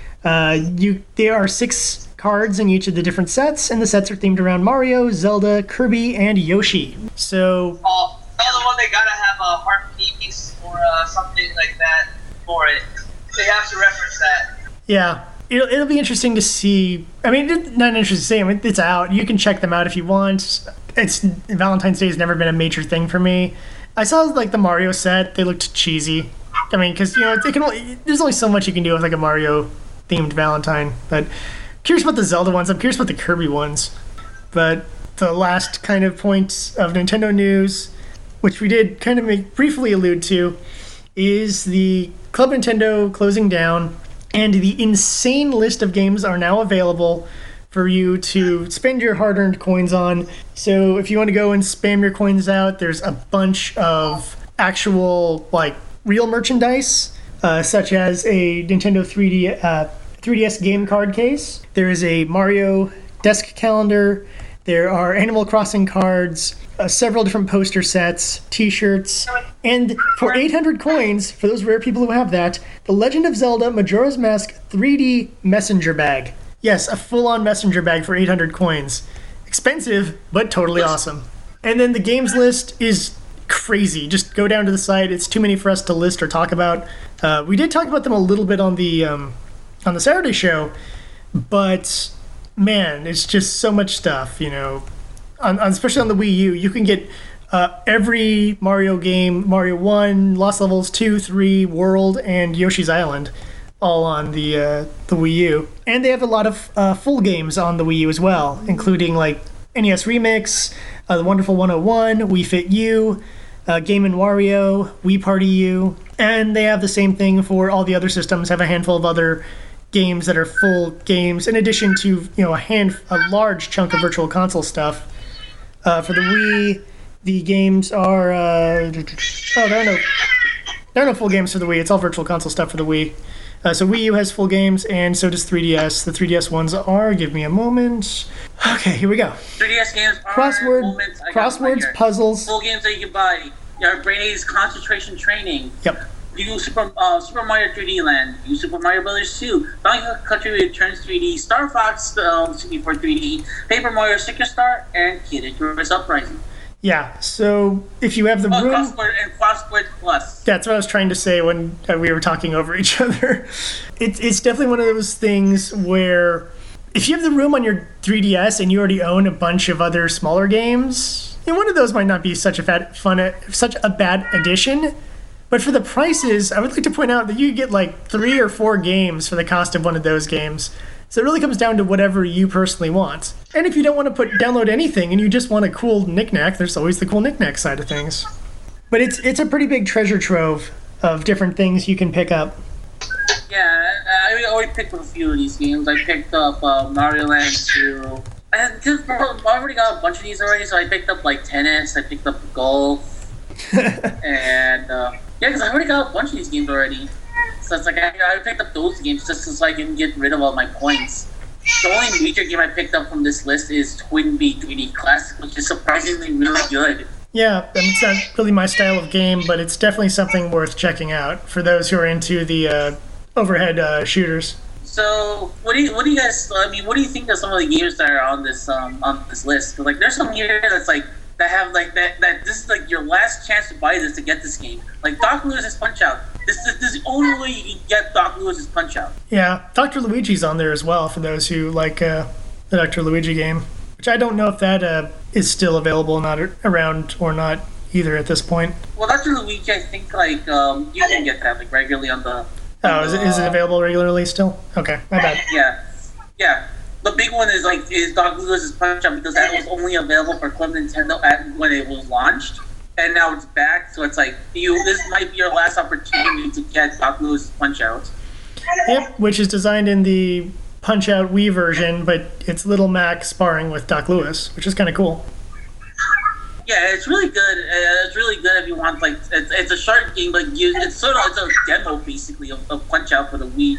There are 6 cards in each of the different sets, and the sets are themed around Mario, Zelda, Kirby, and Yoshi. So... the one they gotta have a heart piece or something like that for it. They have to reference that. Yeah. It'll be interesting to see. I mean, not interesting to see. I mean, it's out. You can check them out if you want. Valentine's Day has never been a major thing for me. I saw the Mario set. They looked cheesy. I mean, because there's only so much you can do with a Mario themed Valentine. But curious about the Zelda ones. I'm curious about the Kirby ones. But the last kind of point of Nintendo news, which we did kind of briefly allude to, is the Club Nintendo closing down. And the insane list of games are now available for you to spend your hard-earned coins on. So if you want to go and spam your coins out, there's a bunch of actual, real merchandise, such as a Nintendo 3DS game card case. There is a Mario desk calendar. There are Animal Crossing cards, several different poster sets, t-shirts, and for 800 coins, for those rare people who have that, the Legend of Zelda Majora's Mask 3D messenger bag. Yes, a full-on messenger bag for 800 coins. Expensive, but totally awesome. And then the games list is crazy. Just go down to the site. It's too many for us to list or talk about. We did talk about them a little bit on the Saturday show, but... man, it's just so much stuff, especially on the Wii U. You can get every Mario game, Mario 1, Lost Levels 2, 3, World, and Yoshi's Island, all on the Wii U. And they have a lot of full games on the Wii U as well, including NES Remix, The Wonderful 101, Wii Fit U, Game & Wario, Wii Party U, and they have the same thing for all the other systems, have a handful of other games that are full games, in addition to a large chunk of virtual console stuff. For the Wii, The games are there are no full games for the Wii. It's all virtual console stuff for the Wii. So Wii U has full games, and so does 3DS. The 3DS ones are, give me a moment. Okay, here we go. 3DS games are Crosswords, puzzles. Full games that you can buy. Your Brain A's Concentration Training. Yep. You Super Mario 3D Land. You Super Mario Brothers 2. Donkey Kong Country Returns 3D. Star Fox 64 3D. Paper Mario Sticker Star, and Kid Icarus Uprising. Yeah, so if you have the room... Crossword Plus. That's what I was trying to say when we were talking over each other. It's definitely one of those things where if you have the room on your 3DS and you already own a bunch of other smaller games, one of those might not be such a bad addition. But for the prices, I would like to point out that you get like 3 or 4 games for the cost of one of those games. So it really comes down to whatever you personally want. And if you don't want to download anything and you just want a cool knickknack, there's always the cool knickknack side of things. But it's a pretty big treasure trove of different things you can pick up. Yeah, I already picked up a few of these games. I picked up Mario Land 2. I already got a bunch of these already, so I picked up like tennis, I picked up golf, and yeah, because I already got a bunch of these games already. So it's like I picked up those games just so I can get rid of all my points. The only major game I picked up from this list is Twinbee 3D Classic, which is surprisingly really good. Yeah, it's not really my style of game, but it's definitely something worth checking out for those who are into the overhead shooters. So, what do you guys? I mean, what do you think of some of the games that are on this list? 'Cause, like, there's some here that's like that have like that this is like your last chance to buy this to get this game. Like Doc Lewis's Punch Out. This is the only way you can get Doc Lewis's Punch Out. Yeah, Dr. Luigi's on there as well for those who like the Dr. Luigi game, which I don't know if that is still available, not around or not either at this point. Well, Dr. Luigi, I think like you can get that like regularly on the. Is it available regularly still? Okay, my bad. Yeah. The big one is Doc Lewis's Punch Out because that was only available for Club Nintendo when it was launched, and now it's back. So it's like this might be your last opportunity to get Doc Lewis's Punch Out. Yep, which is designed in the Punch Out Wii version, but it's Little Mac sparring with Doc Lewis, which is kind of cool. Yeah, it's really good. It's really good if you want it's a short game, but it's a demo basically of Punch Out for the Wii.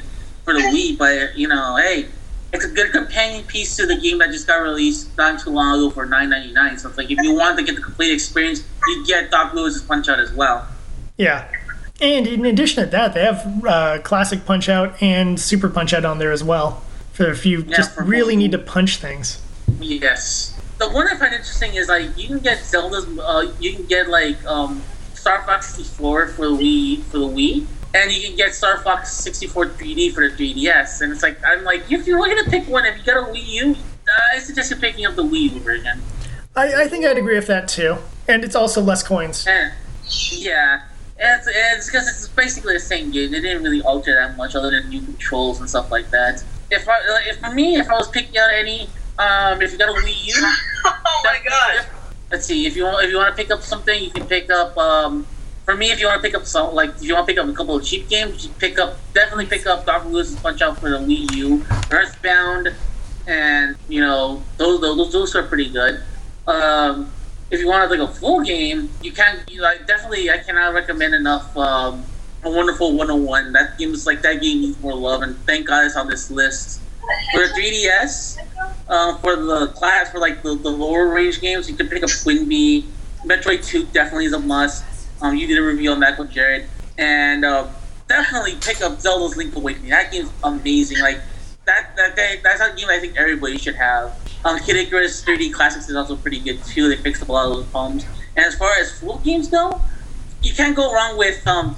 But hey, it's a good companion piece to the game that just got released not too long ago for $9.99. So it's like if you want to get the complete experience, you get Doc Lewis's Punch Out as well. Yeah, and in addition to that, they have Classic Punch Out and Super Punch Out on there as well for if you just really need to punch things. Yes. The one I find interesting is like you can get Zelda's, you can get like Star Fox 64 for the Wii, and you can get Star Fox 64 3D for the 3DS. And it's like I'm like, if you're gonna pick one, if you got a Wii U, I suggest you picking up the Wii U version. I think I'd agree with that too, and it's also less coins. Yeah, it's because it's basically the same game. They didn't really alter that much other than new controls and stuff like that. If I was picking out any. If you got a Wii U, oh my god! Let's see. If you want to pick up something, you can pick up. For me, if you want to pick up if you want to pick up a couple of cheap games, you definitely pick up Dr. Lewis's Punch Out for the Wii U, Earthbound, and those are pretty good. If you want like a full game, you can. Definitely, I cannot recommend enough. A Wonderful 101. That game needs more love, and thank God it's on this list. For the 3DS, for the lower range games, you can pick up Twinbee. Metroid 2 definitely is a must. You did a review on that with Jared, and definitely pick up Zelda's Link Awakening. That game's amazing. Like that's a game I think everybody should have. Kid Icarus 3D Classics is also pretty good too. They fixed up a lot of those problems. And as far as full games go, you can't go wrong with New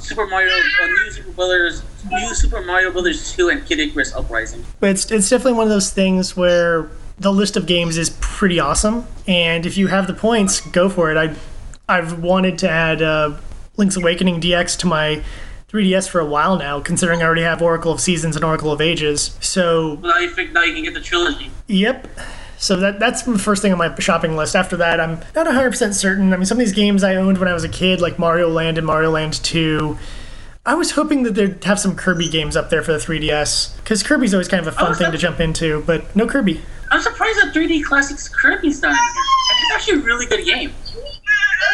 Super Mario Brothers 2 and Kid Icarus Uprising. But it's definitely one of those things where the list of games is pretty awesome, and if you have the points, go for it. I've wanted to add Link's Awakening DX to my 3DS for a while now, considering I already have Oracle of Seasons and Oracle of Ages. So now you can get the trilogy. Yep. So that's the first thing on my shopping list. After that, I'm not 100% certain. I mean, some of these games I owned when I was a kid, like Mario Land and Mario Land 2. I was hoping that they'd have some Kirby games up there for the 3DS, because Kirby's always kind of a fun thing to jump into, but no Kirby. I'm surprised that 3D Classics Kirby's done. It's actually a really good game.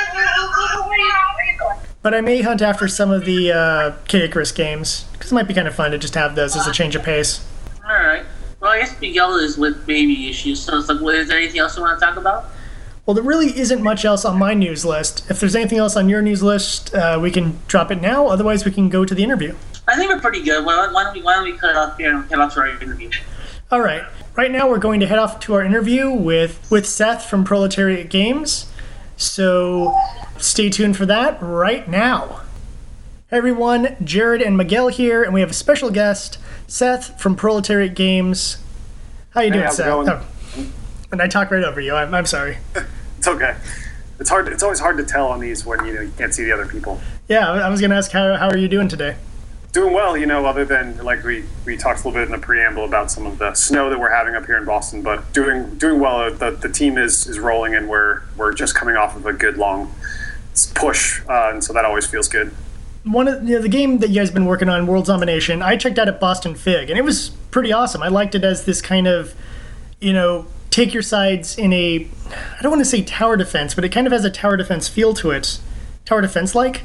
But I may hunt after some of the Kid Icarus games, because it might be kind of fun to just have those as a change of pace. All right. Well, I guess Miguel is with baby issues, so it's like, is there anything else you want to talk about? Well, there really isn't much else on my news list. If there's anything else on your news list, we can drop it now. Otherwise, we can go to the interview. I think we're pretty good. Why don't we cut it off here and head off to our interview? All right. Right now, we're going to head off to our interview with Seth from Proletariat Games. So stay tuned for that right now. Hey everyone, Jared and Miguel here, and we have a special guest, Seth from Proletariat Games. How you doing, how's it Seth? going? Oh. And I talk right over you. I'm sorry. It's okay. It's hard. It's always hard to tell on these when you can't see the other people. Yeah, I was going to ask how are you doing today? Doing well, other than like we talked a little bit in the preamble about some of the snow that we're having up here in Boston, but doing well. The team is rolling, and we're just coming off of a good long push, and so that always feels good. One of the game that you guys have been working on, World Domination, I checked out at Boston Fig, and it was pretty awesome. I liked it as this kind of, take your sides in a, I don't want to say tower defense, but it kind of has a tower defense feel to it. Tower defense-like.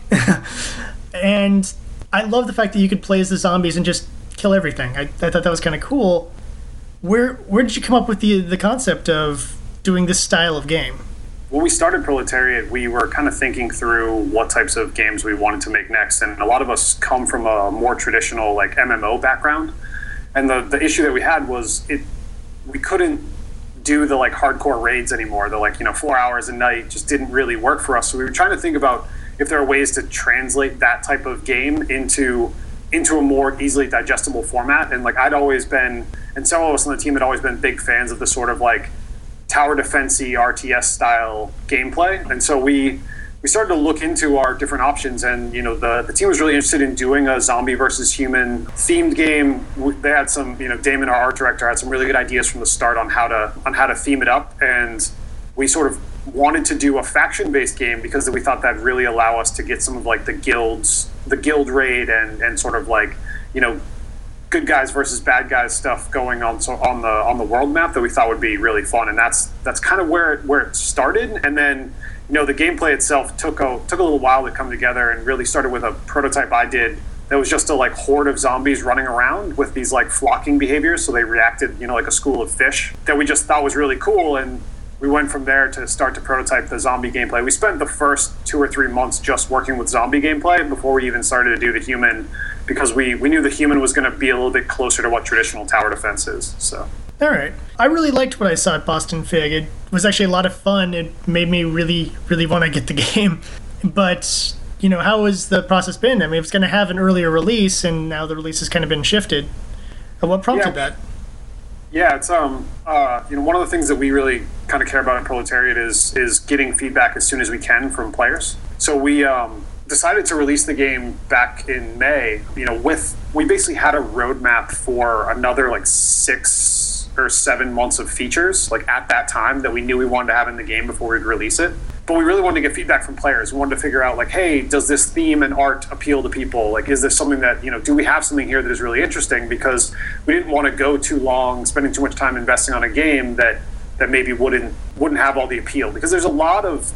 And I love the fact that you could play as the zombies and just kill everything. I thought that was kind of cool. Where did you come up with the concept of doing this style of game? When we started Proletariat, we were kind of thinking through what types of games we wanted to make next, and a lot of us come from a more traditional like MMO background. And the issue that we had was we couldn't do the like hardcore raids anymore. The 4 hours a night just didn't really work for us. So we were trying to think about if there are ways to translate that type of game into a more easily digestible format. And like I'd always been, and several of us on the team had always been big fans of the sort of like tower defense-y RTS style gameplay. And so we started to look into our different options, and the team was really interested in doing a zombie versus human themed game. They had some, Damon, our art director, had some really good ideas from the start on how to theme it up, and we sort of wanted to do a faction-based game because we thought that'd really allow us to get some of like the guild raid and sort of like good guys versus bad guys stuff going on on the world map that we thought would be really fun. And that's kind of where it started. And then the gameplay itself took a little while to come together, and really started with a prototype I did that was just a like horde of zombies running around with these like flocking behaviors, so they reacted like a school of fish, that we just thought was really cool. And we went from there to start to prototype the zombie gameplay. We spent the first 2 or 3 months just working with zombie gameplay before we even started to do the human, because we knew the human was going to be a little bit closer to what traditional tower defense is. So. All right. I really liked what I saw at Boston Fig. It was actually a lot of fun. It made me really, really want to get the game. But, how has the process been? I mean, it was going to have an earlier release, and now the release has kind of been shifted. What prompted that? Yeah, it's one of the things that we really kind of care about in Proletariat is getting feedback as soon as we can from players. So we decided to release the game back in May. We basically had a roadmap for another like 6 or 7 months of features, like at that time, that we knew we wanted to have in the game before we'd release it. But we really wanted to get feedback from players. We wanted to figure out like, hey, does this theme and art appeal to people? Like, is this something that, do we have something here that is really interesting? Because we didn't want to go too long, spending too much time investing on a game that maybe wouldn't have all the appeal. Because there's a lot of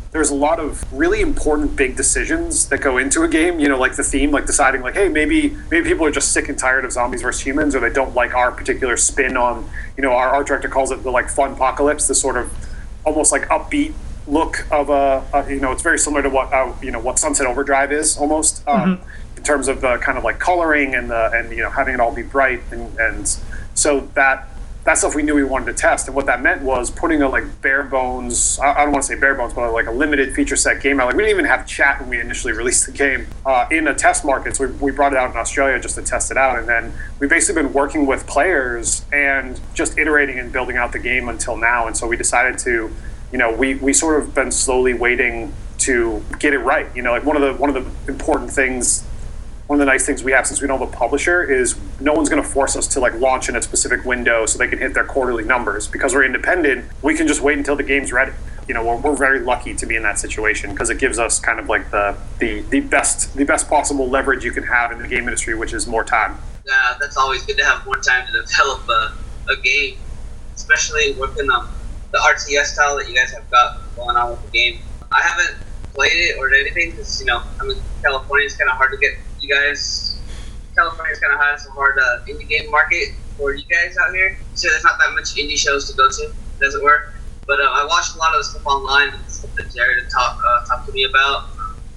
really important big decisions that go into a game, like the theme, like deciding like, hey, maybe people are just sick and tired of zombies versus humans, or they don't like our particular spin on, our art director calls it the like fun apocalypse, the sort of almost like upbeat look of it's very similar to what Sunset Overdrive is almost, in terms of the kind of like coloring and having it all be bright, and so that stuff we knew we wanted to test. And what that meant was putting a like bare bones, I don't want to say bare bones, but like a limited feature set game out. Like we didn't even have chat when we initially released the game in a test market. So we brought it out in Australia just to test it out, and then we've basically been working with players and just iterating and building out the game until now. And so we decided to, we sort of been slowly waiting to get it right. Like one of the important things, one of the nice things we have, since we don't have a publisher, is no one's going to force us to like launch in a specific window so they can hit their quarterly numbers. Because we're independent, we can just wait until the game's ready. We're very lucky to be in that situation, because it gives us kind of like the best possible leverage you can have in the game industry, which is more time. Yeah, that's always good to have more time to develop a game, especially working on the RTS style that you guys have got going on with the game. I haven't played it or anything because I'm in California. It's kind of hard to get you guys. California's kind of has a hard indie game market for you guys out here. So there's not that much indie shows to go to, as it were. But I watched a lot of the stuff online and stuff that Jared talked to me about.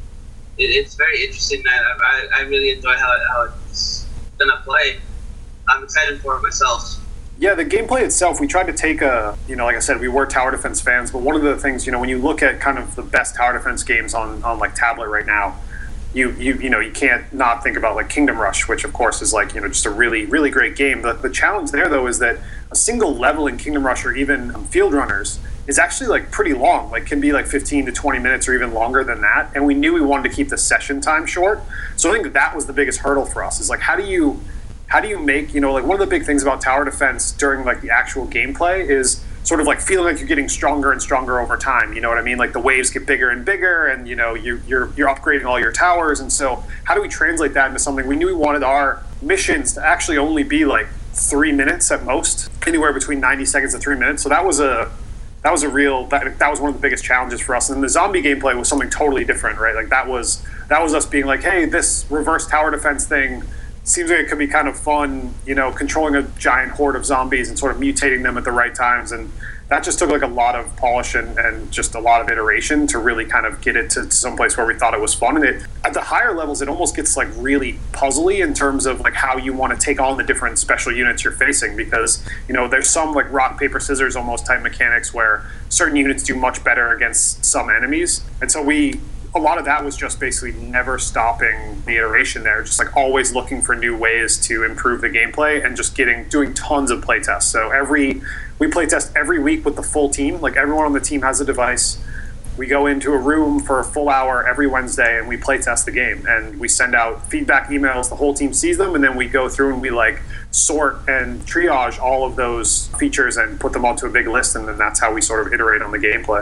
It's very interesting. I really enjoy how it's gonna play. I'm excited for it myself. Yeah, the gameplay itself, we tried to take like I said, we were tower defense fans, but one of the things, when you look at kind of the best tower defense games on like tablet right now, you can't not think about like Kingdom Rush, which of course is like, just a really, really great game. The challenge there though is that a single level in Kingdom Rush or even Field Runners is actually like pretty long, like can be like 15 to 20 minutes or even longer than that. And we knew we wanted to keep the session time short. So I think that was the biggest hurdle for us is like, how do you make, like one of the big things about tower defense during like the actual gameplay is sort of like feeling like you're getting stronger and stronger over time. You know what I mean? Like the waves get bigger and bigger and, you're upgrading all your towers. And so how do we translate that into something? We knew we wanted our missions to actually only be like 3 minutes at most, anywhere between 90 seconds and 3 minutes. So that was one of the biggest challenges for us. And the zombie gameplay was something totally different, right? Like that was us being like, hey, this reverse tower defense thing seems like it could be kind of fun, controlling a giant horde of zombies and sort of mutating them at the right times. And that just took like a lot of polish and just a lot of iteration to really kind of get it to some place where we thought it was fun. And at the higher levels, it almost gets like really puzzly in terms of like how you want to take on the different special units you're facing, because, there's some like rock, paper, scissors almost type mechanics where certain units do much better against some enemies. And so a lot of that was just basically never stopping the iteration there, just like always looking for new ways to improve the gameplay and just doing tons of playtests. So we playtest every week with the full team. Like everyone on the team has a device. We go into a room for a full hour every Wednesday and we playtest the game and we send out feedback emails. The whole team sees them and then we go through and we like sort and triage all of those features and put them onto a big list, and then that's how we sort of iterate on the gameplay.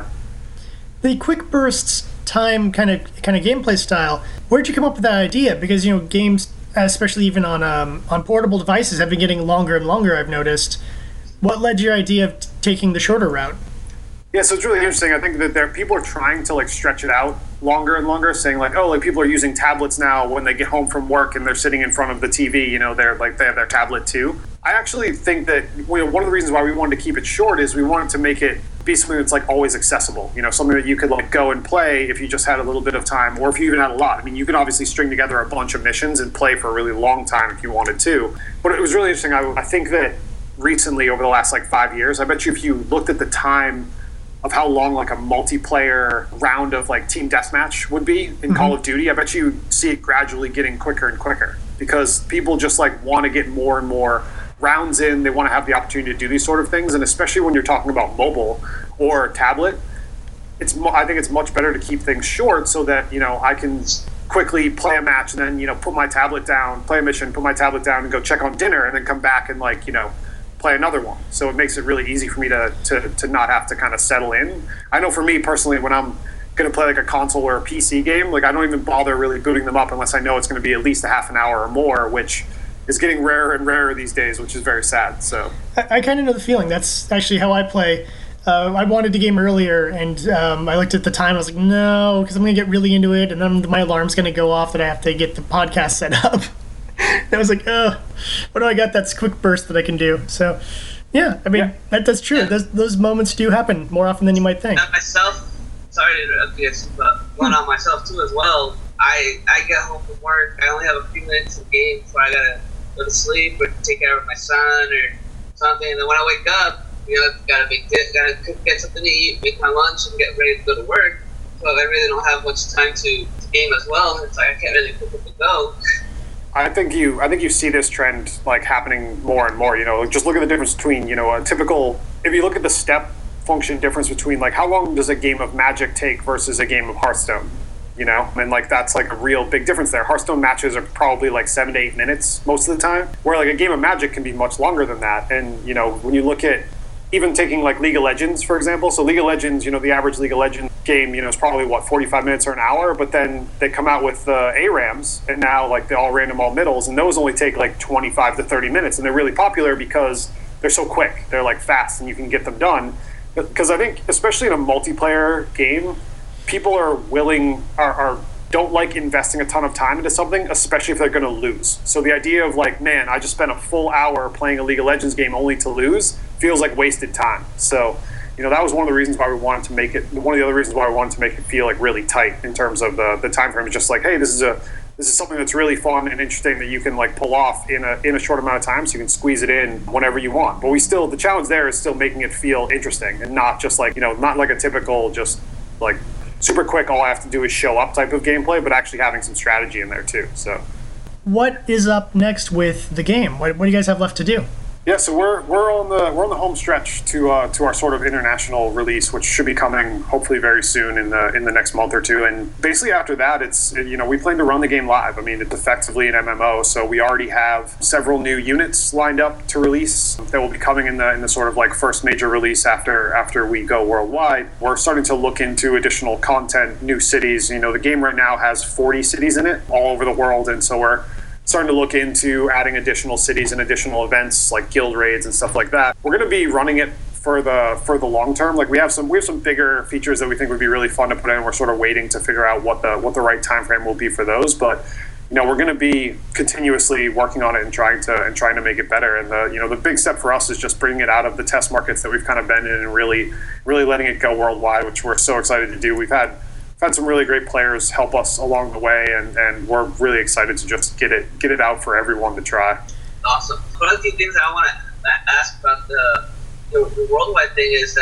The quick bursts time kind of gameplay style, where'd you come up with that idea? Because games, especially even on portable devices, have been getting longer and longer, I've noticed. What led to your idea of taking the shorter route? Yeah, so it's really interesting. I think that people are trying to like stretch it out longer and longer, saying like, oh, like people are using tablets now when they get home from work and they're sitting in front of the TV, they have their tablet too. I actually think that one of the reasons why we wanted to keep it short is we wanted to make it be something that's like always accessible, something that you could like go and play if you just had a little bit of time, or if you even had a lot. I mean, you can obviously string together a bunch of missions and play for a really long time if you wanted to. But it was really interesting. I think that recently, over the last like 5 years, I bet you if you looked at the time of how long like a multiplayer round of like team deathmatch would be in Call of Duty, I bet you see it gradually getting quicker and quicker because people just like want to get more and more rounds in. They want to have the opportunity to do these sort of things, and especially when you're talking about mobile or tablet, I think it's much better to keep things short so that I can quickly play a match and then put my tablet down, play a mission, put my tablet down, and go check on dinner, and then come back and like play another one. So it makes it really easy for me to not have to kind of settle in. I know for me personally, when I'm going to play like a console or a PC game, like I don't even bother really booting them up unless I know it's going to be at least a half an hour or more, which is getting rarer and rarer these days, which is very sad. So I kind of know the feeling. That's actually how I play. I wanted to game earlier, and I looked at the time. I was like, no, because I'm going to get really into it, and then my alarm's going to go off that I have to get the podcast set up. And I was like, what do I got that's quick burst that I can do? So, yeah, I mean, that's true. Yeah. Those moments do happen more often than you might think. Myself, sorry to interrupt you, but one on myself too as well. I get home from work. I only have a few minutes of game before I gotta go to sleep or take care of my son or something. And then when I wake up, gotta get something to eat, make my lunch, and get ready to go to work. So I really don't have much time to game as well. It's like I can't really pick up and go. I think you see this trend like happening more and more. Just look at the difference between a typical. If you look at the step function difference between like how long does a game of Magic take versus a game of Hearthstone, and like that's like a real big difference there. Hearthstone matches are probably like 7 to 8 minutes most of the time, where like a game of Magic can be much longer than that. And when you look at even taking like League of Legends, for example. So League of Legends, the average League of Legends game, is probably 45 minutes or an hour, but then they come out with the ARAMs and now like the all random, all middles, and those only take like 25 to 30 minutes. And they're really popular because they're so quick. They're like fast and you can get them done. Because I think, especially in a multiplayer game, people are don't like investing a ton of time into something, especially if they're going to lose. So the idea of like, man, I just spent a full hour playing a League of Legends game only to lose feels like wasted time. So, that was one of the reasons why we wanted to make it. One of the other reasons why we wanted to make it feel like really tight in terms of the time frame. It's just like, hey, this is something that's really fun and interesting that you can like pull off in a short amount of time, so you can squeeze it in whenever you want. But the challenge there is still making it feel interesting and not just like, not like a typical just like super quick, all I have to do is show up type of gameplay, but actually having some strategy in there too. So what is up next with the game? What do you guys have left to do? Yeah, so we're on the home stretch to our sort of international release, which should be coming hopefully very soon in the next month or two. And basically after that, it's we plan to run the game live. I mean, it's effectively an MMO, so we already have several new units lined up to release that will be coming in the sort of like first major release after we go worldwide. We're starting to look into additional content, new cities. The game right now has 40 cities in it all over the world, and so we're starting to look into adding additional cities and additional events like guild raids and stuff like that. We're going to be running it for the long term. Like we have some bigger features that we think would be really fun to put in. We're sort of waiting to figure out what the right time frame will be for those. But we're going to be continuously working on it and trying to make it better. And the big step for us is just bringing it out of the test markets that we've kind of been in and really letting it go worldwide, which we're so excited to do. We've had some really great players help us along the way, and we're really excited to just get it out for everyone to try. Awesome. One of the things I want to ask about the worldwide thing is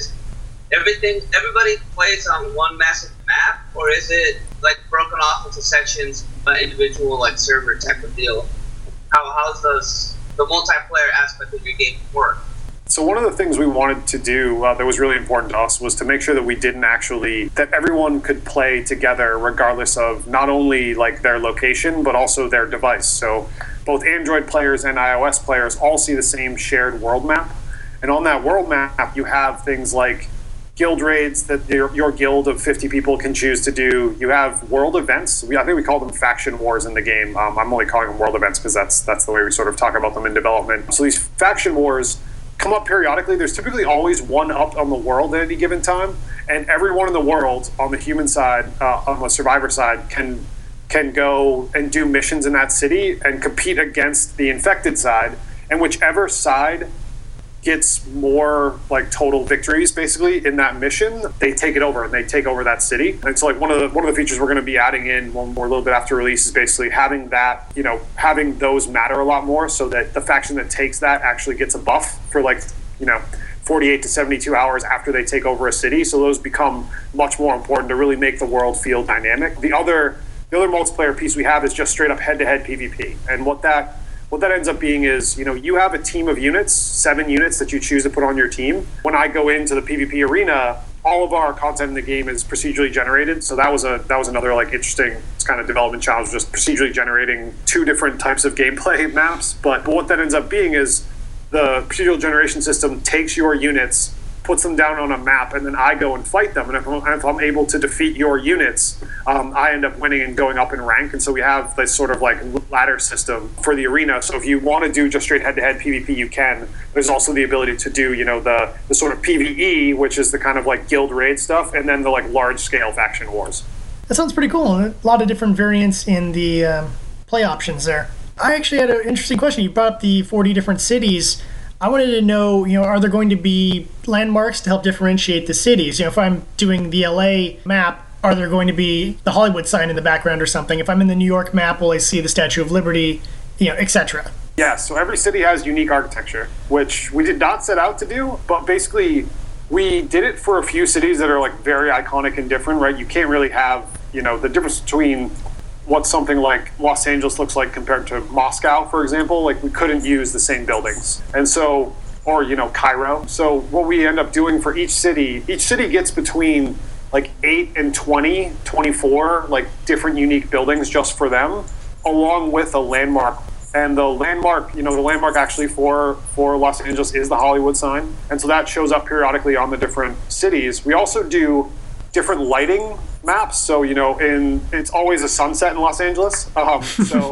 everybody plays on one massive map, or is it like broken off into sections by individual like server type of deal? How does the multiplayer aspect of your game work? So one of the things we wanted to do that was really important to us was to make sure that that everyone could play together regardless of not only like their location, but also their device. So both Android players and iOS players all see the same shared world map. And on that world map, you have things like guild raids that your guild of 50 people can choose to do. You have world events. I think we call them faction wars in the game. I'm only calling them world events because that's the way we sort of talk about them in development. So these faction wars come up periodically. There's typically always one up on the world at any given time, and everyone in the world on the human side, on the survivor side, can go and do missions in that city and compete against the infected side, and whichever side gets more like total victories basically in that mission, they take it over and they take over that city. And so like one of the features we're going to be adding in when we're a little bit after release is basically having that, having those matter a lot more, so that the faction that takes that actually gets a buff for 48 to 72 hours after they take over a city. So those become much more important to really make the world feel dynamic. The other multiplayer piece we have is just straight up head-to-head PvP. And what that ends up being is, you have a team of units, 7 units that you choose to put on your team. When I go into the PvP arena, all of our content in the game is procedurally generated. So that was another like interesting kind of development challenge, just procedurally generating 2 different types of gameplay maps. But what that ends up being is the procedural generation system takes your units, puts them down on a map, and then I go and fight them. And if I'm able to defeat your units, I end up winning and going up in rank. And so we have this sort of like ladder system for the arena. So if you want to do just straight head-to-head PvP, you can. There's also the ability to do, the sort of PvE, which is the kind of like guild raid stuff, and then the like large-scale faction wars. That sounds pretty cool. A lot of different variants in the play options there. I actually had an interesting question. You brought up the 40 different cities. I wanted to know, are there going to be landmarks to help differentiate the cities? If I'm doing the LA map, are there going to be the Hollywood sign in the background or something? If I'm in the New York map, will I see the Statue of Liberty, etc.? Yeah, so every city has unique architecture, which we did not set out to do, but basically we did it for a few cities that are like very iconic and different, right? You can't really have, the difference between what something like Los Angeles looks like compared to Moscow, for example. Like we couldn't use the same buildings. And so, or, Cairo. So what we end up doing for each city gets between like 8 and 20, 24, like different unique buildings just for them, along with a landmark. And the landmark, the landmark actually for Los Angeles is the Hollywood sign. And so that shows up periodically on the different cities. We also do different lighting maps. So, it's always a sunset in Los Angeles. So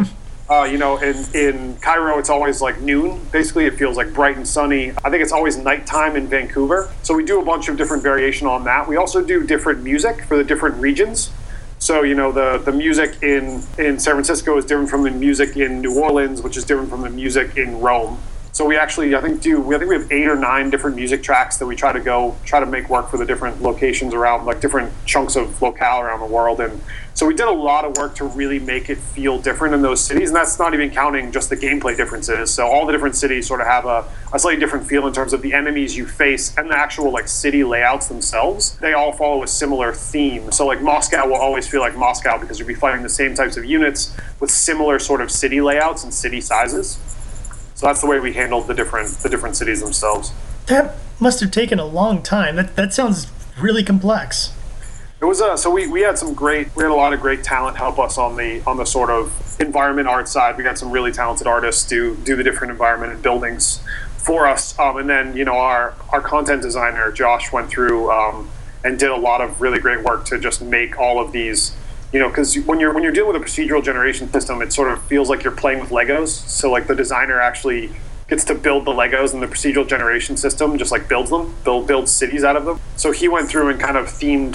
In Cairo, it's always like noon. Basically, it feels like bright and sunny. I think it's always nighttime in Vancouver. So we do a bunch of different variation on that. We also do different music for the different regions. So, the music in San Francisco is different from the music in New Orleans, which is different from the music in Rome. So we actually, I think we have 8 or 9 different music tracks that we try to make work for the different locations around, like different chunks of locale around the world. And so we did a lot of work to really make it feel different in those cities. And that's not even counting just the gameplay differences. So all the different cities sort of have a slightly different feel in terms of the enemies you face and the actual like city layouts themselves. They all follow a similar theme. So like Moscow will always feel like Moscow because you'll be fighting the same types of units with similar sort of city layouts and city sizes. So that's the way we handled the different cities themselves. That must have taken a long time. That sounds really complex. It was we had a lot of great talent help us on the sort of environment art side. We got some really talented artists do the different environment and buildings for us. And then our content designer Josh went through and did a lot of really great work to just make all of these. Because when you're dealing with a procedural generation system, it sort of feels like you're playing with Legos. So like the designer actually gets to build the Legos, and the procedural generation system just like builds them, builds cities out of them. So he went through and kind of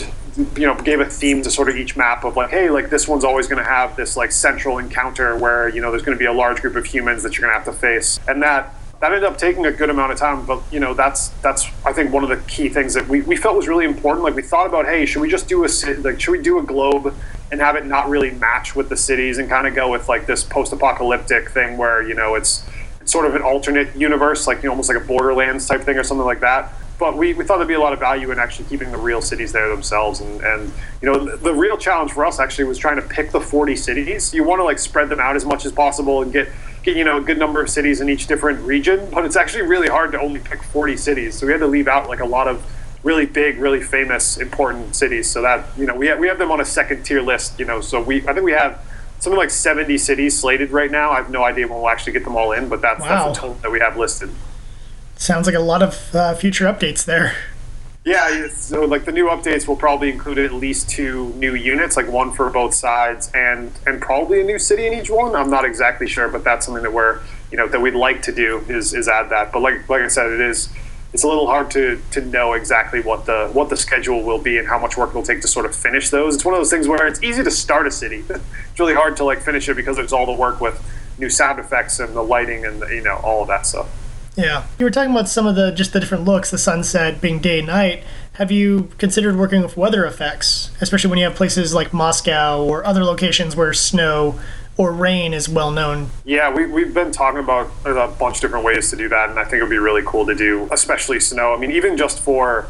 gave a theme to sort of each map of like, hey, like this one's always going to have this like central encounter where there's going to be a large group of humans that you're going to have to face, and that ended up taking a good amount of time. But that's I think one of the key things that we felt was really important. Like we thought about, hey, should we just do should we do a globe and have it not really match with the cities and kind of go with like this post-apocalyptic thing where it's sort of an alternate universe, like almost like a Borderlands type thing or something like that. But we thought there'd be a lot of value in actually keeping the real cities there themselves. And the real challenge for us actually was trying to pick the 40 cities. You want to like spread them out as much as possible and get a good number of cities in each different region, but it's actually really hard to only pick 40 cities. So we had to leave out like a lot of really big, really famous, important cities. So that we have them on a second tier list. So I think we have something like 70 cities slated right now. I have no idea when we'll actually get them all in, but that's the total that we have listed. Sounds like a lot of future updates there. Yeah, so like the new updates will probably include at least 2 new units, like one for both sides, and probably a new city in each one. I'm not exactly sure, but that's something that that we'd like to do is add that. But like I said, it's a little hard to know exactly what the schedule will be and how much work it'll take to sort of finish those. It's one of those things where it's easy to start a city. It's really hard to like finish it because there's all the work with new sound effects and the lighting and all of that stuff. Yeah. You were talking about some of the different looks, the sunset being day and night. Have you considered working with weather effects, especially when you have places like Moscow or other locations where snow or rain is well known? Yeah, we've been talking about a bunch of different ways to do that, and I think it would be really cool to do, especially snow. I mean, even just for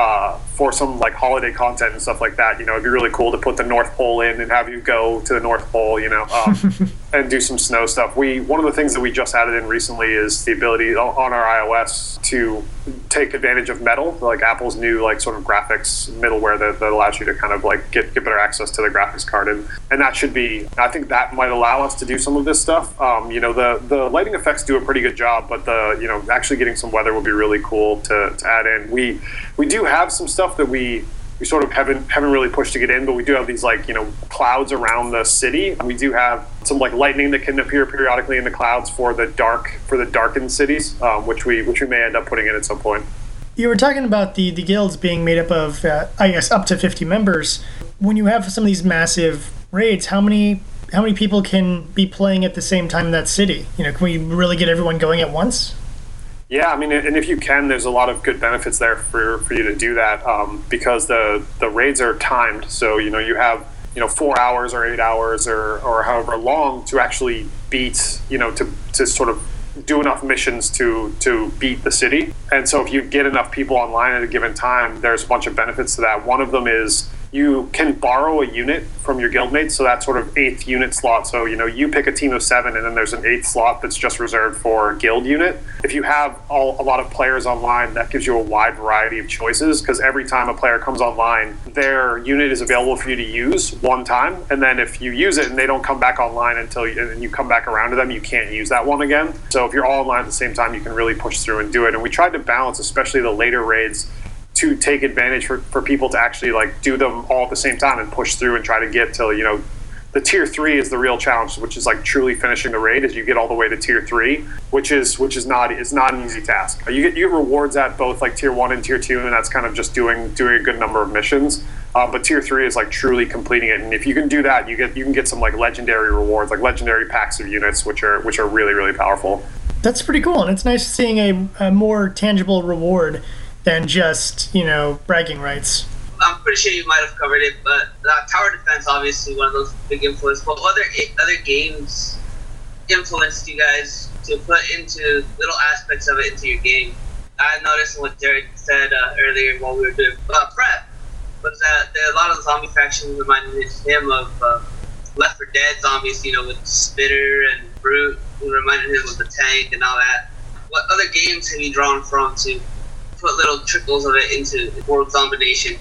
some like holiday content and stuff like that, it'd be really cool to put the North Pole in and have you go to the North Pole, and do some snow stuff. One of the things that we just added in recently is the ability on our iOS to take advantage of Metal, like Apple's new like sort of graphics middleware that allows you to kind of like get better access to the graphics card, and that should be. I think that might allow us to do some of this stuff. The lighting effects do a pretty good job, but actually getting some weather would be really cool to add in. We do have some stuff that we sort of haven't really pushed to get in, but we do have these like clouds around the city. We do have some like lightning that can appear periodically in the clouds for the darkened cities, which we may end up putting in at some point. You were talking about the guilds being made up of I guess up to 50 members. When you have some of these massive raids, how many people can be playing at the same time in that city? Can we really get everyone going at once? Yeah, I mean, and if you can, there's a lot of good benefits there for you to do that, because the raids are timed. So you have 4 hours or 8 hours or however long to actually beat to sort of do enough missions to beat the city. And so if you get enough people online at a given time, there's a bunch of benefits to that. One of them is you can borrow a unit from your guildmates, so that sort of 8th unit slot. So you pick a team of 7, and then there's an 8th slot that's just reserved for a guild unit. If you have a lot of players online, that gives you a wide variety of choices, because every time a player comes online, their unit is available for you to use one time, and then if you use it and they don't come back online until you come back around to them, you can't use that one again. So if you're all online at the same time, you can really push through and do it. And we tried to balance, especially the later raids, to take advantage for people to actually like do them all at the same time and push through and try to get to The tier 3 is the real challenge, which is like truly finishing the raid as you get all the way to tier 3, which is not an easy task. You get rewards at both like tier 1 and tier 2, and that's kind of just doing a good number of missions. But tier 3 is like truly completing it, and if you can do that, you can get some like legendary rewards, like legendary packs of units, which are really, really powerful. That's pretty cool, and it's nice seeing a more tangible reward than just, bragging rights. I'm pretty sure you might have covered it, but tower defense obviously one of those big influences. But what other games influenced you guys to put into little aspects of it into your game? I noticed what Derek said earlier while we were doing prep was that a lot of the zombie factions reminded him of Left 4 Dead zombies, with Spitter and Brute, who reminded him of the tank and all that. What other games have you drawn from to put little trickles of it into World Zombination?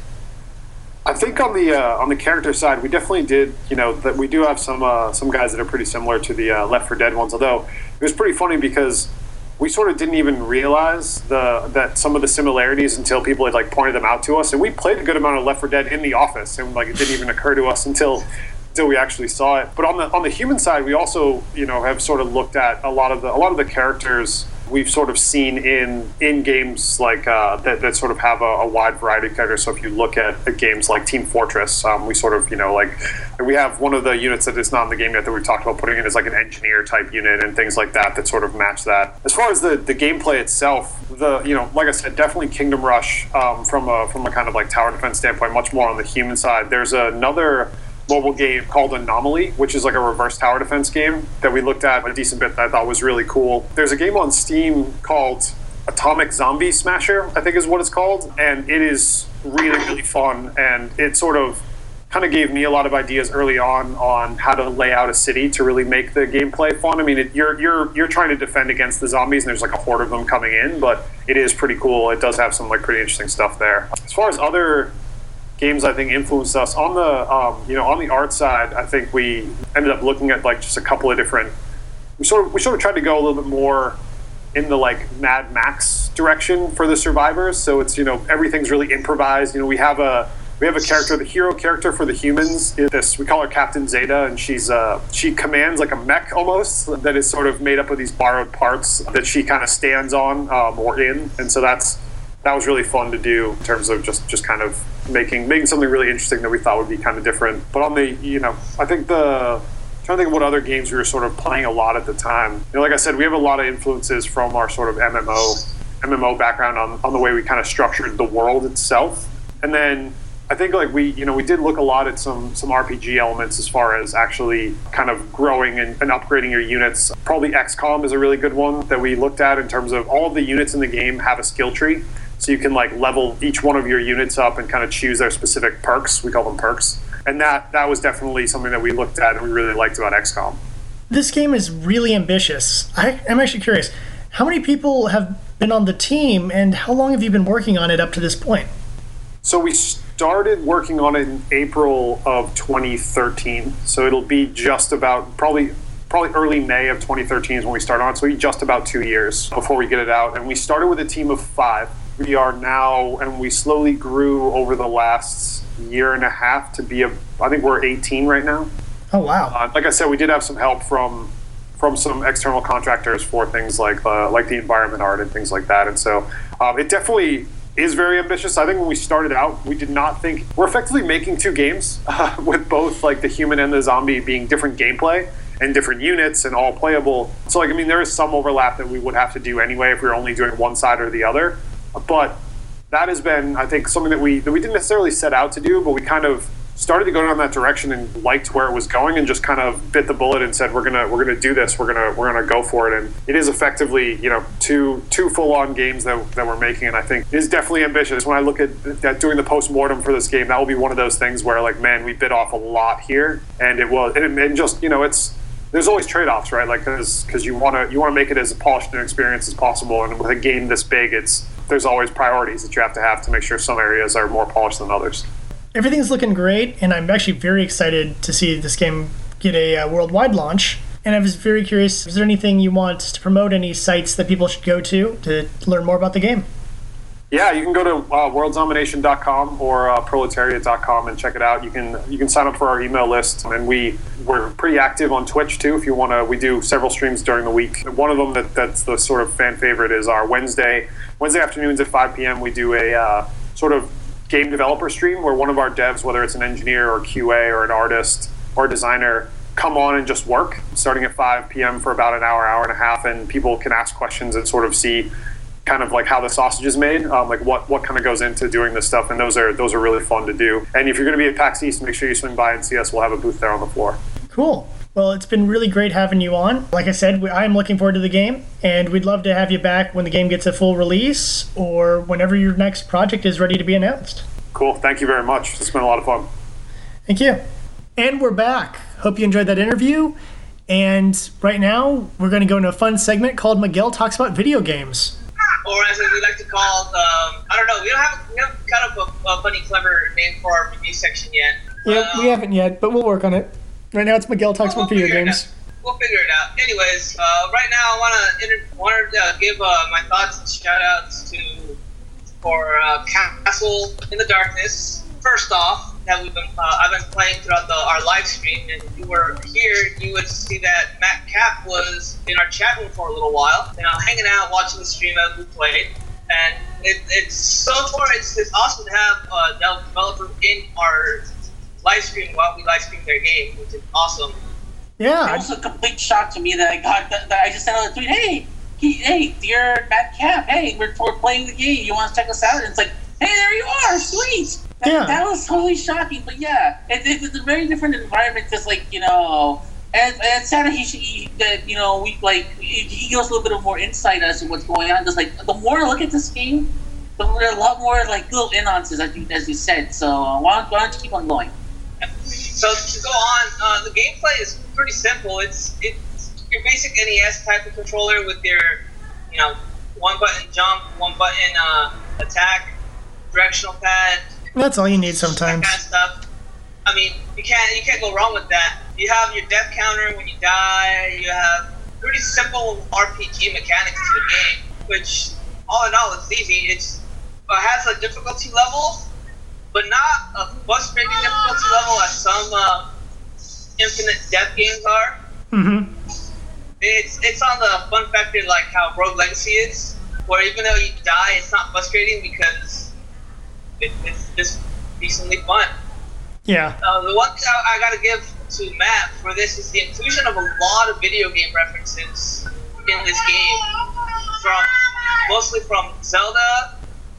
I think on the character side, we definitely did. That we do have some guys that are pretty similar to the Left 4 Dead ones. Although it was pretty funny because we sort of didn't even realize that some of the similarities until people had like pointed them out to us. And we played a good amount of Left 4 Dead in the office, and like it didn't even occur to us until we actually saw it. But on the human side, we also have sort of looked at a lot of the characters we've sort of seen in games like that sort of have a wide variety of characters. So if you look at games like Team Fortress, we sort of we have one of the units that is not in the game yet that we've talked about putting in as like an engineer type unit and things like that sort of match that. As far as the gameplay itself, like I said, definitely Kingdom Rush from a kind of like tower defense standpoint, much more on the human side. There's another mobile game called Anomaly, which is like a reverse tower defense game that we looked at a decent bit that I thought was really cool. There's a game on Steam called Atomic Zombie Smasher, I think is what it's called, and it is really, really fun, and it sort of kind of gave me a lot of ideas early on how to lay out a city to really make the gameplay fun. I mean, you're trying to defend against the zombies, and there's like a horde of them coming in, but it is pretty cool. It does have some like pretty interesting stuff there. As far as other games I think influenced us on the art side, I think we ended up looking at like just a couple of different. We sort of tried to go a little bit more in the like Mad Max direction for the survivors. So it's everything's really improvised. We have a character, the hero character for the humans is this. We call her Captain Zeta, and she commands like a mech almost that is sort of made up of these borrowed parts that she kind of stands on or in, and so that was really fun to do in terms of just kind of making something really interesting that we thought would be kind of different. But on the, I think trying to think of what other games we were sort of playing a lot at the time. Like I said, we have a lot of influences from our sort of MMO background on the way we kind of structured the world itself. And then I think like we did look a lot at some RPG elements as far as actually kind of growing and upgrading your units. Probably XCOM is a really good one that we looked at in terms of all of the units in the game have a skill tree. So you can like level each one of your units up and kind of choose their specific perks. We call them perks. And that was definitely something that we looked at and we really liked about XCOM. This game is really ambitious. I'm actually curious, how many people have been on the team and how long have you been working on it up to this point? So we started working on it in April of 2013. So it'll be just about probably early May of 2013 is when we started on it. So it'll be just about 2 years before we get it out. And we started with a team of 5. We are now, and we slowly grew over the last year and a half to be I think we're 18 right now. Oh, wow. Like I said, we did have some help from some external contractors for things like the environment art and things like that. And so it definitely is very ambitious. I think when we started out, we did not think we're effectively making 2 games with both like the human and the zombie being different gameplay and different units and all playable. So like, I mean, there is some overlap that we would have to do anyway if we were only doing one side or the other. But that has been, I think, something that we didn't necessarily set out to do, but we kind of started to go down that direction and liked where it was going and just kind of bit the bullet and said we're gonna do this, we're gonna go for it. And it is effectively two full-on games that we're making, and I think it is definitely ambitious. When I look at doing the post-mortem for this game, that will be one of those things where like, man, we bit off a lot here, and it was and just it's. There's always trade-offs, right? Like, because you want to make it as polished an experience as possible, and with a game this big, there's always priorities that you have to make sure some areas are more polished than others. Everything's looking great, and I'm actually very excited to see this game get a worldwide launch. And I was very curious, is there anything you want to promote, any sites that people should go to learn more about the game? Yeah, you can go to worldsdomination.com or proletariat.com and check it out. You can sign up for our email list, and we're pretty active on Twitch too. If you want to, we do several streams during the week. One of them that's the sort of fan favorite is our Wednesday afternoons at 5 p.m. We do a sort of game developer stream where one of our devs, whether it's an engineer or QA or an artist or a designer, come on and just work, starting at 5 p.m. for about an hour and a half, and people can ask questions and sort of see kind of like how the sausage is made, like what kind of goes into doing this stuff, and those are really fun to do. And if you're going to be at PAX East, make sure you swing by and see us. We'll have a booth there on the floor. Cool. Well, it's been really great having you on. Like I said, I'm looking forward to the game, and we'd love to have you back when the game gets a full release or whenever your next project is ready to be announced. Cool. Thank you very much. It's been a lot of fun. Thank you. And we're back. Hope you enjoyed that interview. And right now, we're going to go into a fun segment called Miguel Talks About Video Games. Or as we like to call, I don't know, we have kind of a funny, clever name for our review section yet. Yeah, we haven't yet, but we'll work on it. Right now, it's Miguel Talks About Video Games. We'll figure it out. Anyways, right now I want to give my thoughts and shout-outs for Castle in the Darkness. First off, that I've been playing throughout our live stream, and if you were here, you would see that Matt Cap was in our chat room for a little while, and I'm hanging out watching the stream as we played. And it's so far it's awesome to have a developer in our live stream while we live stream their game, which is awesome. Yeah, It was a complete shock to me that I got that I just sent out a tweet. Hey, dear Matt Cap. Hey, we're playing the game. You want to check us out? And it's like, hey, there you are. Sweet. That was totally shocking. But yeah, it's a very different environment because, like, you know, and it's sad that he gives a little bit of more insight as to what's going on. Because, like, the more I look at this game, there are a lot more like little nuances, as you said. So why don't you keep on going? So to go on, the gameplay is pretty simple. It's your basic NES type of controller with your, one button jump, one button attack, directional pad. That's all you need sometimes. That kind of stuff. I mean, you can't go wrong with that. You have your death counter when you die. You have pretty simple RPG mechanics to the game, which all in all, it's easy. It has a difficulty level, but not a frustrating difficulty level as some infinite death games are. Mm-hmm. It's on the fun factor like how Rogue Legacy is, where even though you die, it's not frustrating because it's just decently fun. Yeah. The one thing I gotta give to Matt for this is the inclusion of a lot of video game references in this game, mostly from Zelda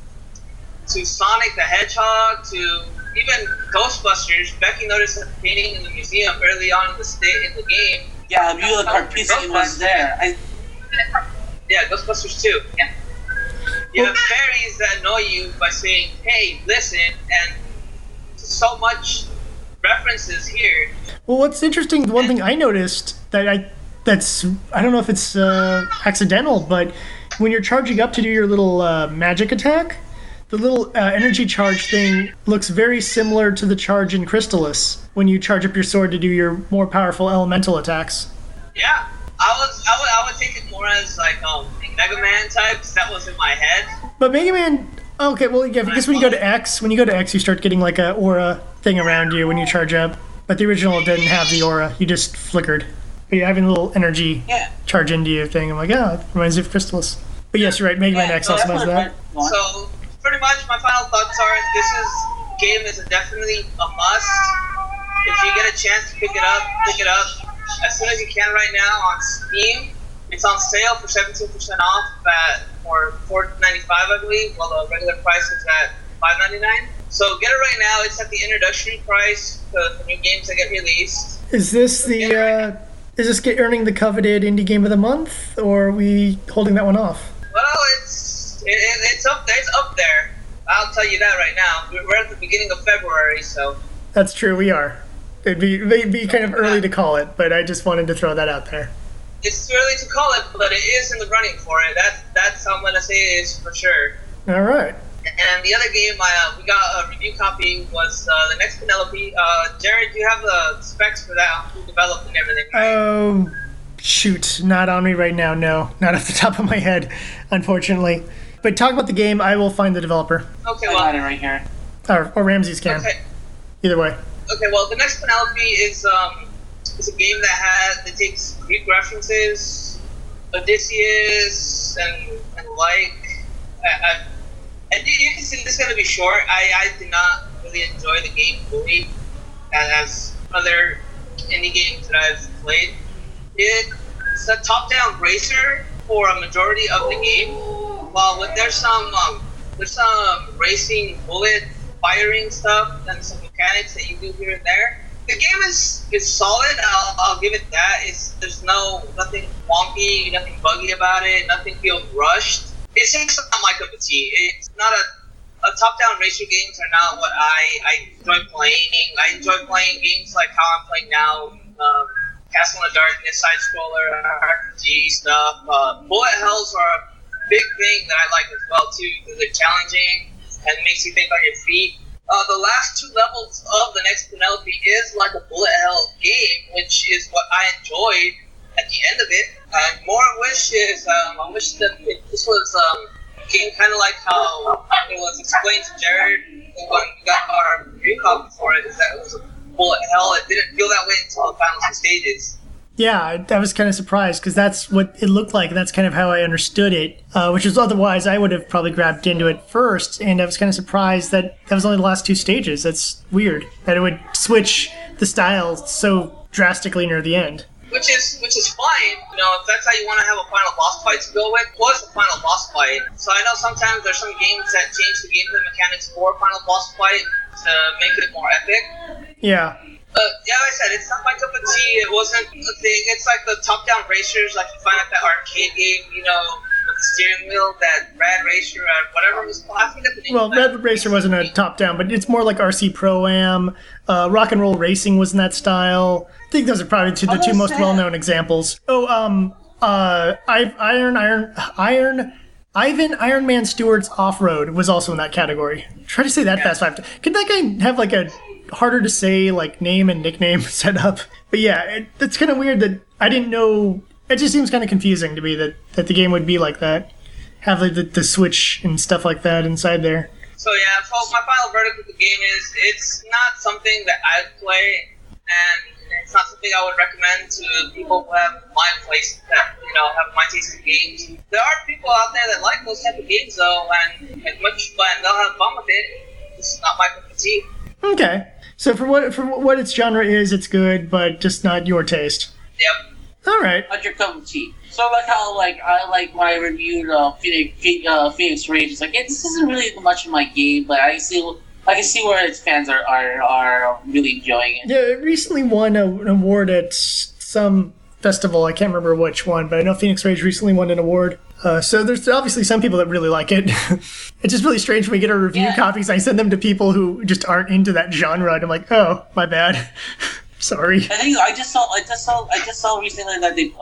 to Sonic the Hedgehog to even Ghostbusters. Becky noticed a painting in the museum early on in the game. Yeah, Beulah Carpisi was there. Yeah, Ghostbusters 2. Yeah. You have fairies that annoy you by saying, hey, listen, and so much references here. Well, what's interesting, the one thing I noticed I don't know if it's accidental, but when you're charging up to do your little magic attack, the little energy charge thing looks very similar to the charge in Crystallis when you charge up your sword to do your more powerful elemental attacks. Yeah, I would take it more as like Mega Man type, because that was in my head. But Mega Man, okay, well, yeah, I guess when you go to X, you start getting like a aura thing around you when you charge up. But the original didn't have the aura; you just flickered. But you're having a little energy charge into you thing. I'm like, it reminds me of Crystallis. But yes, you're right. Mega Man X also does that. So pretty much, my final thoughts are: game is definitely a must. If you get a chance to pick it up as soon as you can. Right now on Steam, it's on sale for 17% off for $4.95, I believe, while the regular price is at $5.99. So get it right now. It's at the introductory price for new games that get released. Is this earning the coveted Indie Game of the Month, or are we holding that one off? Well, it's up there. It's up there. I'll tell you that right now. We're at the beginning of February, so. That's true. We are. It'd be kind of early to call it, but I just wanted to throw that out there. It's too early to call it, but it is in the running for it. That's how I'm gonna say it is for sure. All right. And the other game we got a review copy was the next Penelope. Jared, do you have the specs for that? Who developed and everything? Right? Oh, shoot, not on me right now. No, not off the top of my head, unfortunately. But talk about the game. I will find the developer. Okay, I well, got it right here. Or Ramses can. okay, Either way. okay. Well, the next Penelope is a game that takes Greek references, Odysseus, and and you can see this is gonna be short. I did not really enjoy the game fully, as other indie games that I've played. It's a top-down racer for a majority of the game. Well, there's some racing, bullet firing stuff, and some mechanics that you do here and there. The game is solid. I'll give it that. There's nothing wonky, nothing buggy about it. Nothing feels rushed. It's just not my cup of tea. It's not a top-down racer games are not what I enjoy playing. I enjoy playing games like how I'm playing now. Castle in the Darkness, side-scroller, RPG stuff. Bullet hells are a big thing that I like as well too, because they're challenging and makes you think on your feet. The last 2 levels of the next Penelope is like a bullet hell game, which is what I enjoyed at the end of it. More wish is I wish that this was a game kind of like how it was explained to Jared when we got our review copy for it, is that it was a bullet hell. It didn't feel that way until the final 2 stages. Yeah, I was kind of surprised because that's what it looked like, and that's kind of how I understood it, which is otherwise I would have probably grabbed into it first, and I was kind of surprised that was only the last 2 stages. That's weird, that it would switch the style so drastically near the end. Which is fine, if that's how you want to have a final boss fight to go with. Was a final boss fight. So I know sometimes there's some games that change the gameplay mechanics for a final boss fight to make it more epic. Yeah. Yeah, like I said, it's not my cup of tea. It wasn't a thing. It's like the top-down racers, like you find at that arcade game, with the steering wheel, that Rad Racer, or whatever it was called. I forget the name. Well, Rad Racer wasn't a top-down, but it's more like RC Pro-Am. Rock and Roll Racing was in that style. I think those are probably the 2 most well-known examples. Oh, Iron Man Stewart's Off-Road was also in that category. Try to say that fast 5 times. Could that guy have like a harder to say like name and nickname set up? But yeah, it's kind of weird that I didn't know. It just seems kind of confusing to me that the game would be like that, have like the switch and stuff like that inside there. So yeah, so my final verdict with the game is it's not something that I play, and it's not something I would recommend to people who have my taste, that have my taste in games. There are people out there that like those type of games though, and they'll have fun with it. It's not my cup of tea. Okay. So for what its genre is, it's good, but just not your taste. Yep. All right. Not your cup of tea. So like how I when I reviewed Phoenix Rage, it's like this isn't really much of my game, but I can see where its fans are really enjoying it. Yeah, it recently won an award at some festival. I can't remember which one, but I know Phoenix Rage recently won an award. So there's obviously some people that really like it. It's just really strange when we get our review copies. I send them to people who just aren't into that genre, and I'm like, oh, my bad. Sorry. I think I just saw recently that they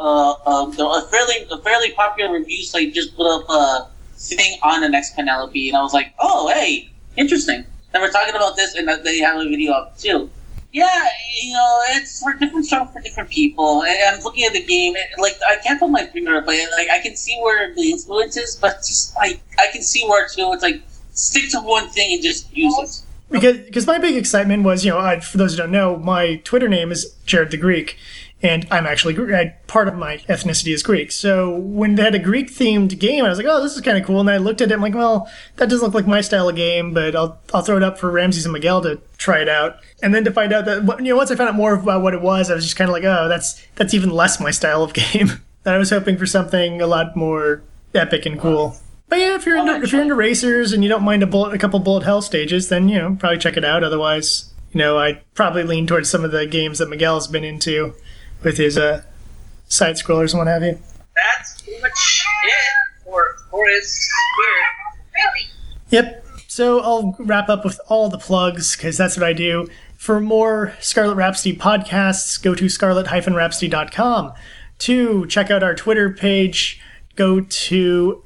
a fairly popular review site just put up a thing on the next Penelope, and I was like, oh, hey, interesting. And we're talking about this, and they have a video up too. Yeah, it's for different stuff for different people. And I'm looking at the game, I can't put my finger up, but I can see where the influence is, but just I can see where too. It's like stick to one thing and just use it. Because my big excitement was, for those who don't know, my Twitter name is Jared the Greek, and I'm actually part of my ethnicity is Greek. So when they had a Greek-themed game, I was like, oh, this is kind of cool. And I looked at it, I'm like, well, that doesn't look like my style of game, but I'll throw it up for Ramses and Miguel to try it out. And then to find out that, once I found out more about what it was, I was just kind of like, oh, that's even less my style of game. And I was hoping for something a lot more epic and cool. But yeah, if you're into racers and you don't mind a couple bullet hell stages, then probably check it out. Otherwise, I'd probably lean towards some of the games that Miguel's been into with his side scrollers and what have you. That's pretty much it for his here. Really? Yep. So I'll wrap up with all the plugs because that's what I do. For more Scarlet Rhapsody podcasts, go to scarlet-rhapsody.com. To check out our Twitter page, go to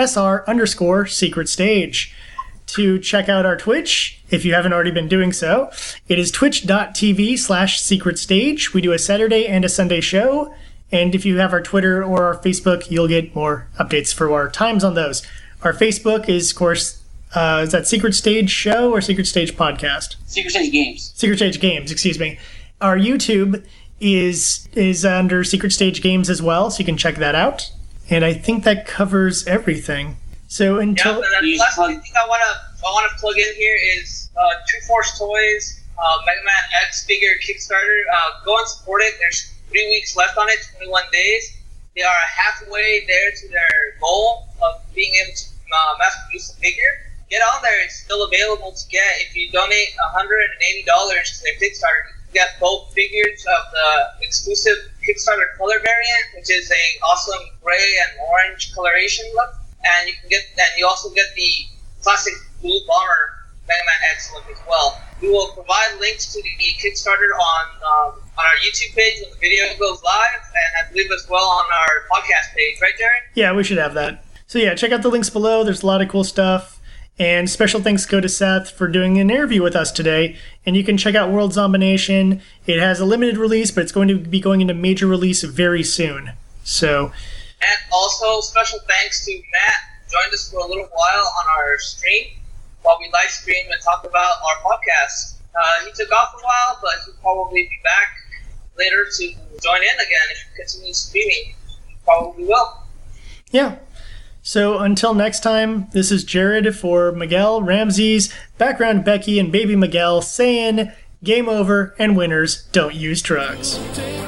@SR_secret-stage. To check out our Twitch, if you haven't already been doing so, it is twitch.tv/secret-stage. We do a Saturday and a Sunday show. And if you have our Twitter or our Facebook, you'll get more updates for our times on those. Our Facebook is, of course, is that Secret Stage Show or Secret Stage Podcast? Secret Stage Games. Secret Stage Games, excuse me. Our YouTube is under Secret Stage Games as well, so you can check that out. And I think that covers everything. So until and then the last thing I want to plug in here is True Force Toys Mega Man X figure Kickstarter. Go and support it. There's 3 weeks left on it, 21 days. They are halfway there to their goal of being able to mass produce a figure. Get on there. It's still available to get. If you donate $180 to their Kickstarter, you can get both figures of the exclusive Kickstarter color variant, which is a awesome gray and orange coloration look, and you also get the classic blue bomber Mega Man X look as well. We will provide links to the Kickstarter on our YouTube page when the video goes live, and I believe as well on our podcast page, right, Jared? Yeah, we should have that. So yeah, check out the links below. There's a lot of cool stuff. And special thanks go to Seth for doing an interview with us today. And you can check out World Zombination. It has a limited release, but it's going to be going into major release very soon. So, and also special thanks to Matt, who joined us for a little while on our stream while we live stream and talk about our podcast. He took off a while, but he'll probably be back later to join in again if he continues streaming. He probably will. Yeah. So until next time, this is Jared for Miguel, Ramses, Background Becky, and Baby Miguel saying game over and winners don't use drugs.